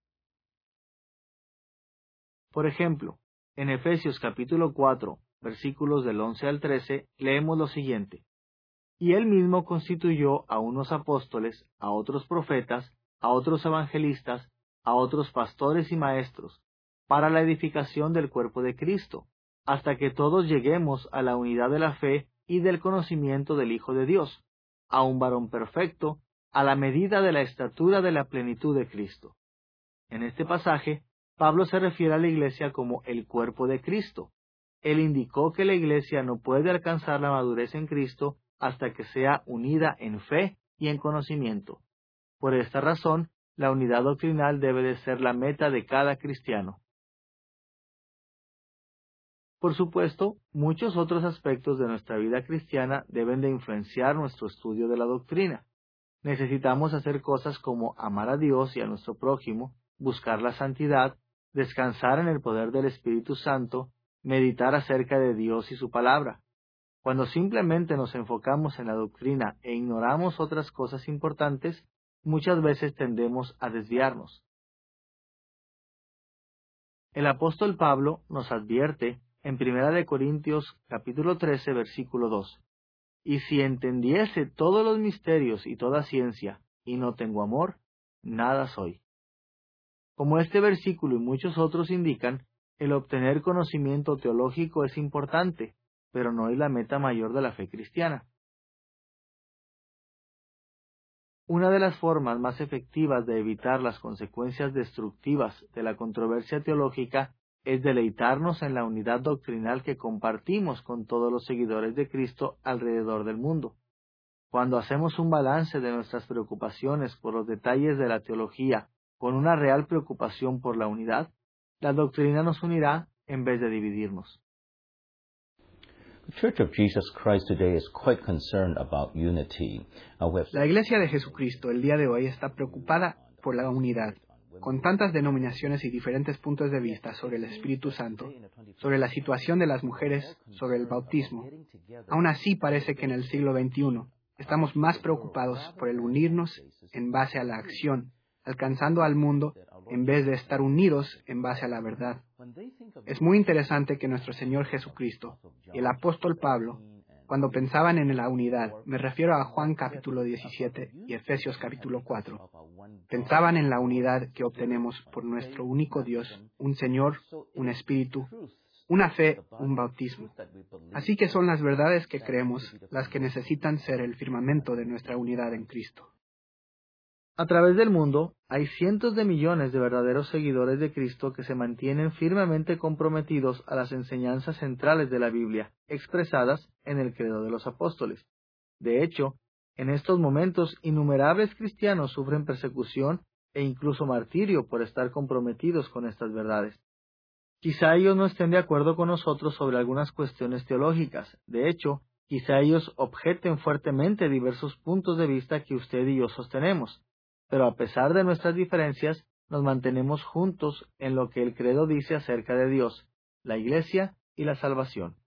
Por ejemplo, en Efesios capítulo 4, versículos del 11 al 13, leemos lo siguiente. Y Él mismo constituyó a unos apóstoles, a otros profetas, a otros evangelistas, a otros pastores y maestros, para la edificación del cuerpo de Cristo, hasta que todos lleguemos a la unidad de la fe y del conocimiento del Hijo de Dios, a un varón perfecto, a la medida de la estatura de la plenitud de Cristo. En este pasaje, Pablo se refiere a la iglesia como el cuerpo de Cristo. Él indicó que la iglesia no puede alcanzar la madurez en Cristo hasta que sea unida en fe y en conocimiento. Por esta razón, la unidad doctrinal debe de ser la meta de cada cristiano. Por supuesto, muchos otros aspectos de nuestra vida cristiana deben de influenciar nuestro estudio de la doctrina. Necesitamos hacer cosas como amar a Dios y a nuestro prójimo, buscar la santidad, descansar en el poder del Espíritu Santo, meditar acerca de Dios y su palabra. Cuando simplemente nos enfocamos en la doctrina e ignoramos otras cosas importantes, muchas veces tendemos a desviarnos. El apóstol Pablo nos advierte en 1 Corintios capítulo 13, versículo 2. Y si entendiese todos los misterios y toda ciencia, y no tengo amor, nada soy. Como este versículo y muchos otros indican, el obtener conocimiento teológico es importante, pero no es la meta mayor de la fe cristiana. Una de las formas más efectivas de evitar las consecuencias destructivas de la controversia teológica es deleitarnos en la unidad doctrinal que compartimos con todos los seguidores de Cristo alrededor del mundo. Cuando hacemos un balance de nuestras preocupaciones por los detalles de la teología con una real preocupación por la unidad, la doctrina nos unirá en vez de dividirnos. La Iglesia de Jesucristo el día de hoy está preocupada por la unidad. Con tantas denominaciones y diferentes puntos de vista sobre el Espíritu Santo, sobre la situación de las mujeres, sobre el bautismo, aún así parece que en el siglo XXI estamos más preocupados por el unirnos en base a la acción, alcanzando al mundo en vez de estar unidos en base a la verdad. Es muy interesante que nuestro Señor Jesucristo y el apóstol Pablo Cuando pensaban en la unidad, me refiero a Juan capítulo 17 y Efesios capítulo 4. Pensaban en la unidad que obtenemos por nuestro único Dios, un Señor, un Espíritu, una fe, un bautismo. Así que son las verdades que creemos las que necesitan ser el firmamento de nuestra unidad en Cristo. A través del mundo, hay cientos de millones de verdaderos seguidores de Cristo que se mantienen firmemente comprometidos a las enseñanzas centrales de la Biblia, expresadas en el Credo de los Apóstoles. De hecho, en estos momentos, innumerables cristianos sufren persecución e incluso martirio por estar comprometidos con estas verdades. Quizá ellos no estén de acuerdo con nosotros sobre algunas cuestiones teológicas. De hecho, quizá ellos objeten fuertemente diversos puntos de vista que usted y yo sostenemos. Pero a pesar de nuestras diferencias, nos mantenemos juntos en lo que el credo dice acerca de Dios, la Iglesia y la salvación.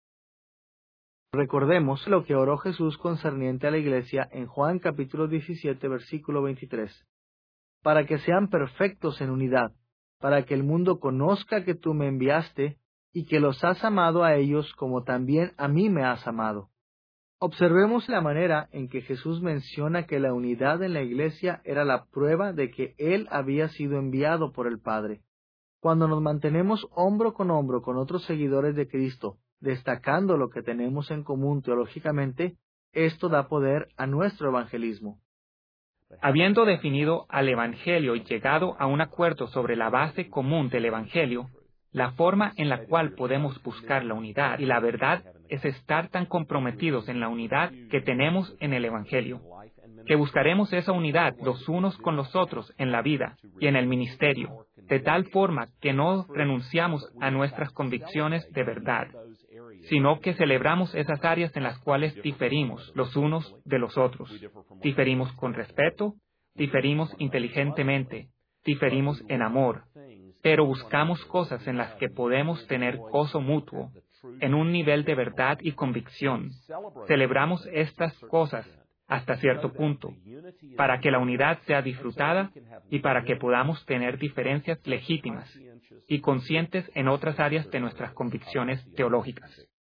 Recordemos lo que oró Jesús concerniente a la Iglesia en Juan capítulo 17, versículo 23. Para que sean perfectos en unidad, para que el mundo conozca que tú me enviaste y que los has amado a ellos como también a mí me has amado. Observemos la manera en que Jesús menciona que la unidad en la Iglesia era la prueba de que Él había sido enviado por el Padre. Cuando nos mantenemos hombro con otros seguidores de Cristo, destacando lo que tenemos en común teológicamente, esto da poder a nuestro evangelismo. Habiendo definido al Evangelio y llegado a un acuerdo sobre la base común del Evangelio, la forma en la cual podemos buscar la unidad y la verdad es estar tan comprometidos en la unidad que tenemos en el Evangelio, que buscaremos esa unidad los unos con los otros en la vida y en el ministerio, de tal forma que no renunciamos a nuestras convicciones de verdad, sino que celebramos esas áreas en las cuales diferimos los unos de los otros. Diferimos con respeto, diferimos inteligentemente, diferimos en amor, pero buscamos cosas en las que podemos tener gozo mutuo, en un nivel de verdad y convicción. Celebramos estas cosas hasta cierto punto, para que la unidad sea disfrutada y para que podamos tener diferencias legítimas y conscientes en otras áreas de nuestras convicciones teológicas.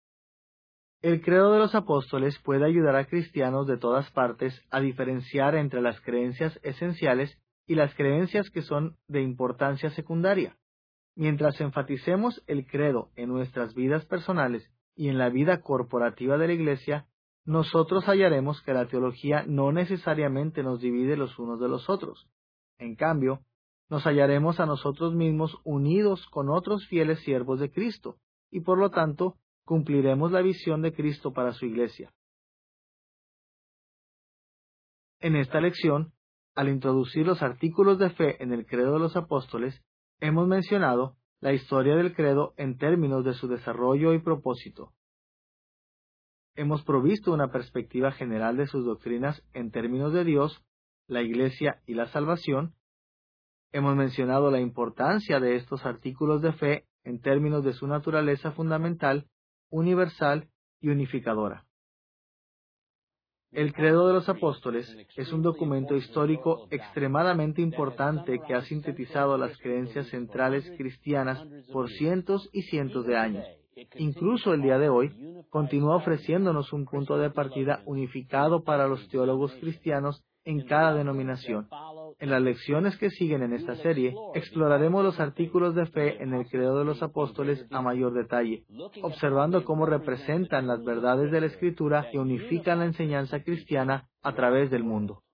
El credo de los apóstoles puede ayudar a cristianos de todas partes a diferenciar entre las creencias esenciales y las creencias que son de importancia secundaria. Mientras enfaticemos el credo en nuestras vidas personales y en la vida corporativa de la Iglesia, nosotros hallaremos que la teología no necesariamente nos divide los unos de los otros. En cambio, nos hallaremos a nosotros mismos unidos con otros fieles siervos de Cristo, y por lo tanto, cumpliremos la visión de Cristo para su Iglesia. En esta lección, al introducir los artículos de fe en el credo de los apóstoles, hemos mencionado la historia del credo en términos de su desarrollo y propósito. Hemos provisto una perspectiva general de sus doctrinas en términos de Dios, la Iglesia y la salvación. Hemos mencionado la importancia de estos artículos de fe en términos de su naturaleza fundamental, universal y unificadora. El Credo de los Apóstoles es un documento histórico extremadamente importante que ha sintetizado las creencias centrales cristianas por cientos y cientos de años. Incluso el día de hoy, continúa ofreciéndonos un punto de partida unificado para los teólogos cristianos en cada denominación. En las lecciones que siguen en esta serie, exploraremos los artículos de fe en el Credo de los Apóstoles a mayor detalle, observando cómo representan las verdades de la Escritura que unifican la enseñanza cristiana a través del mundo.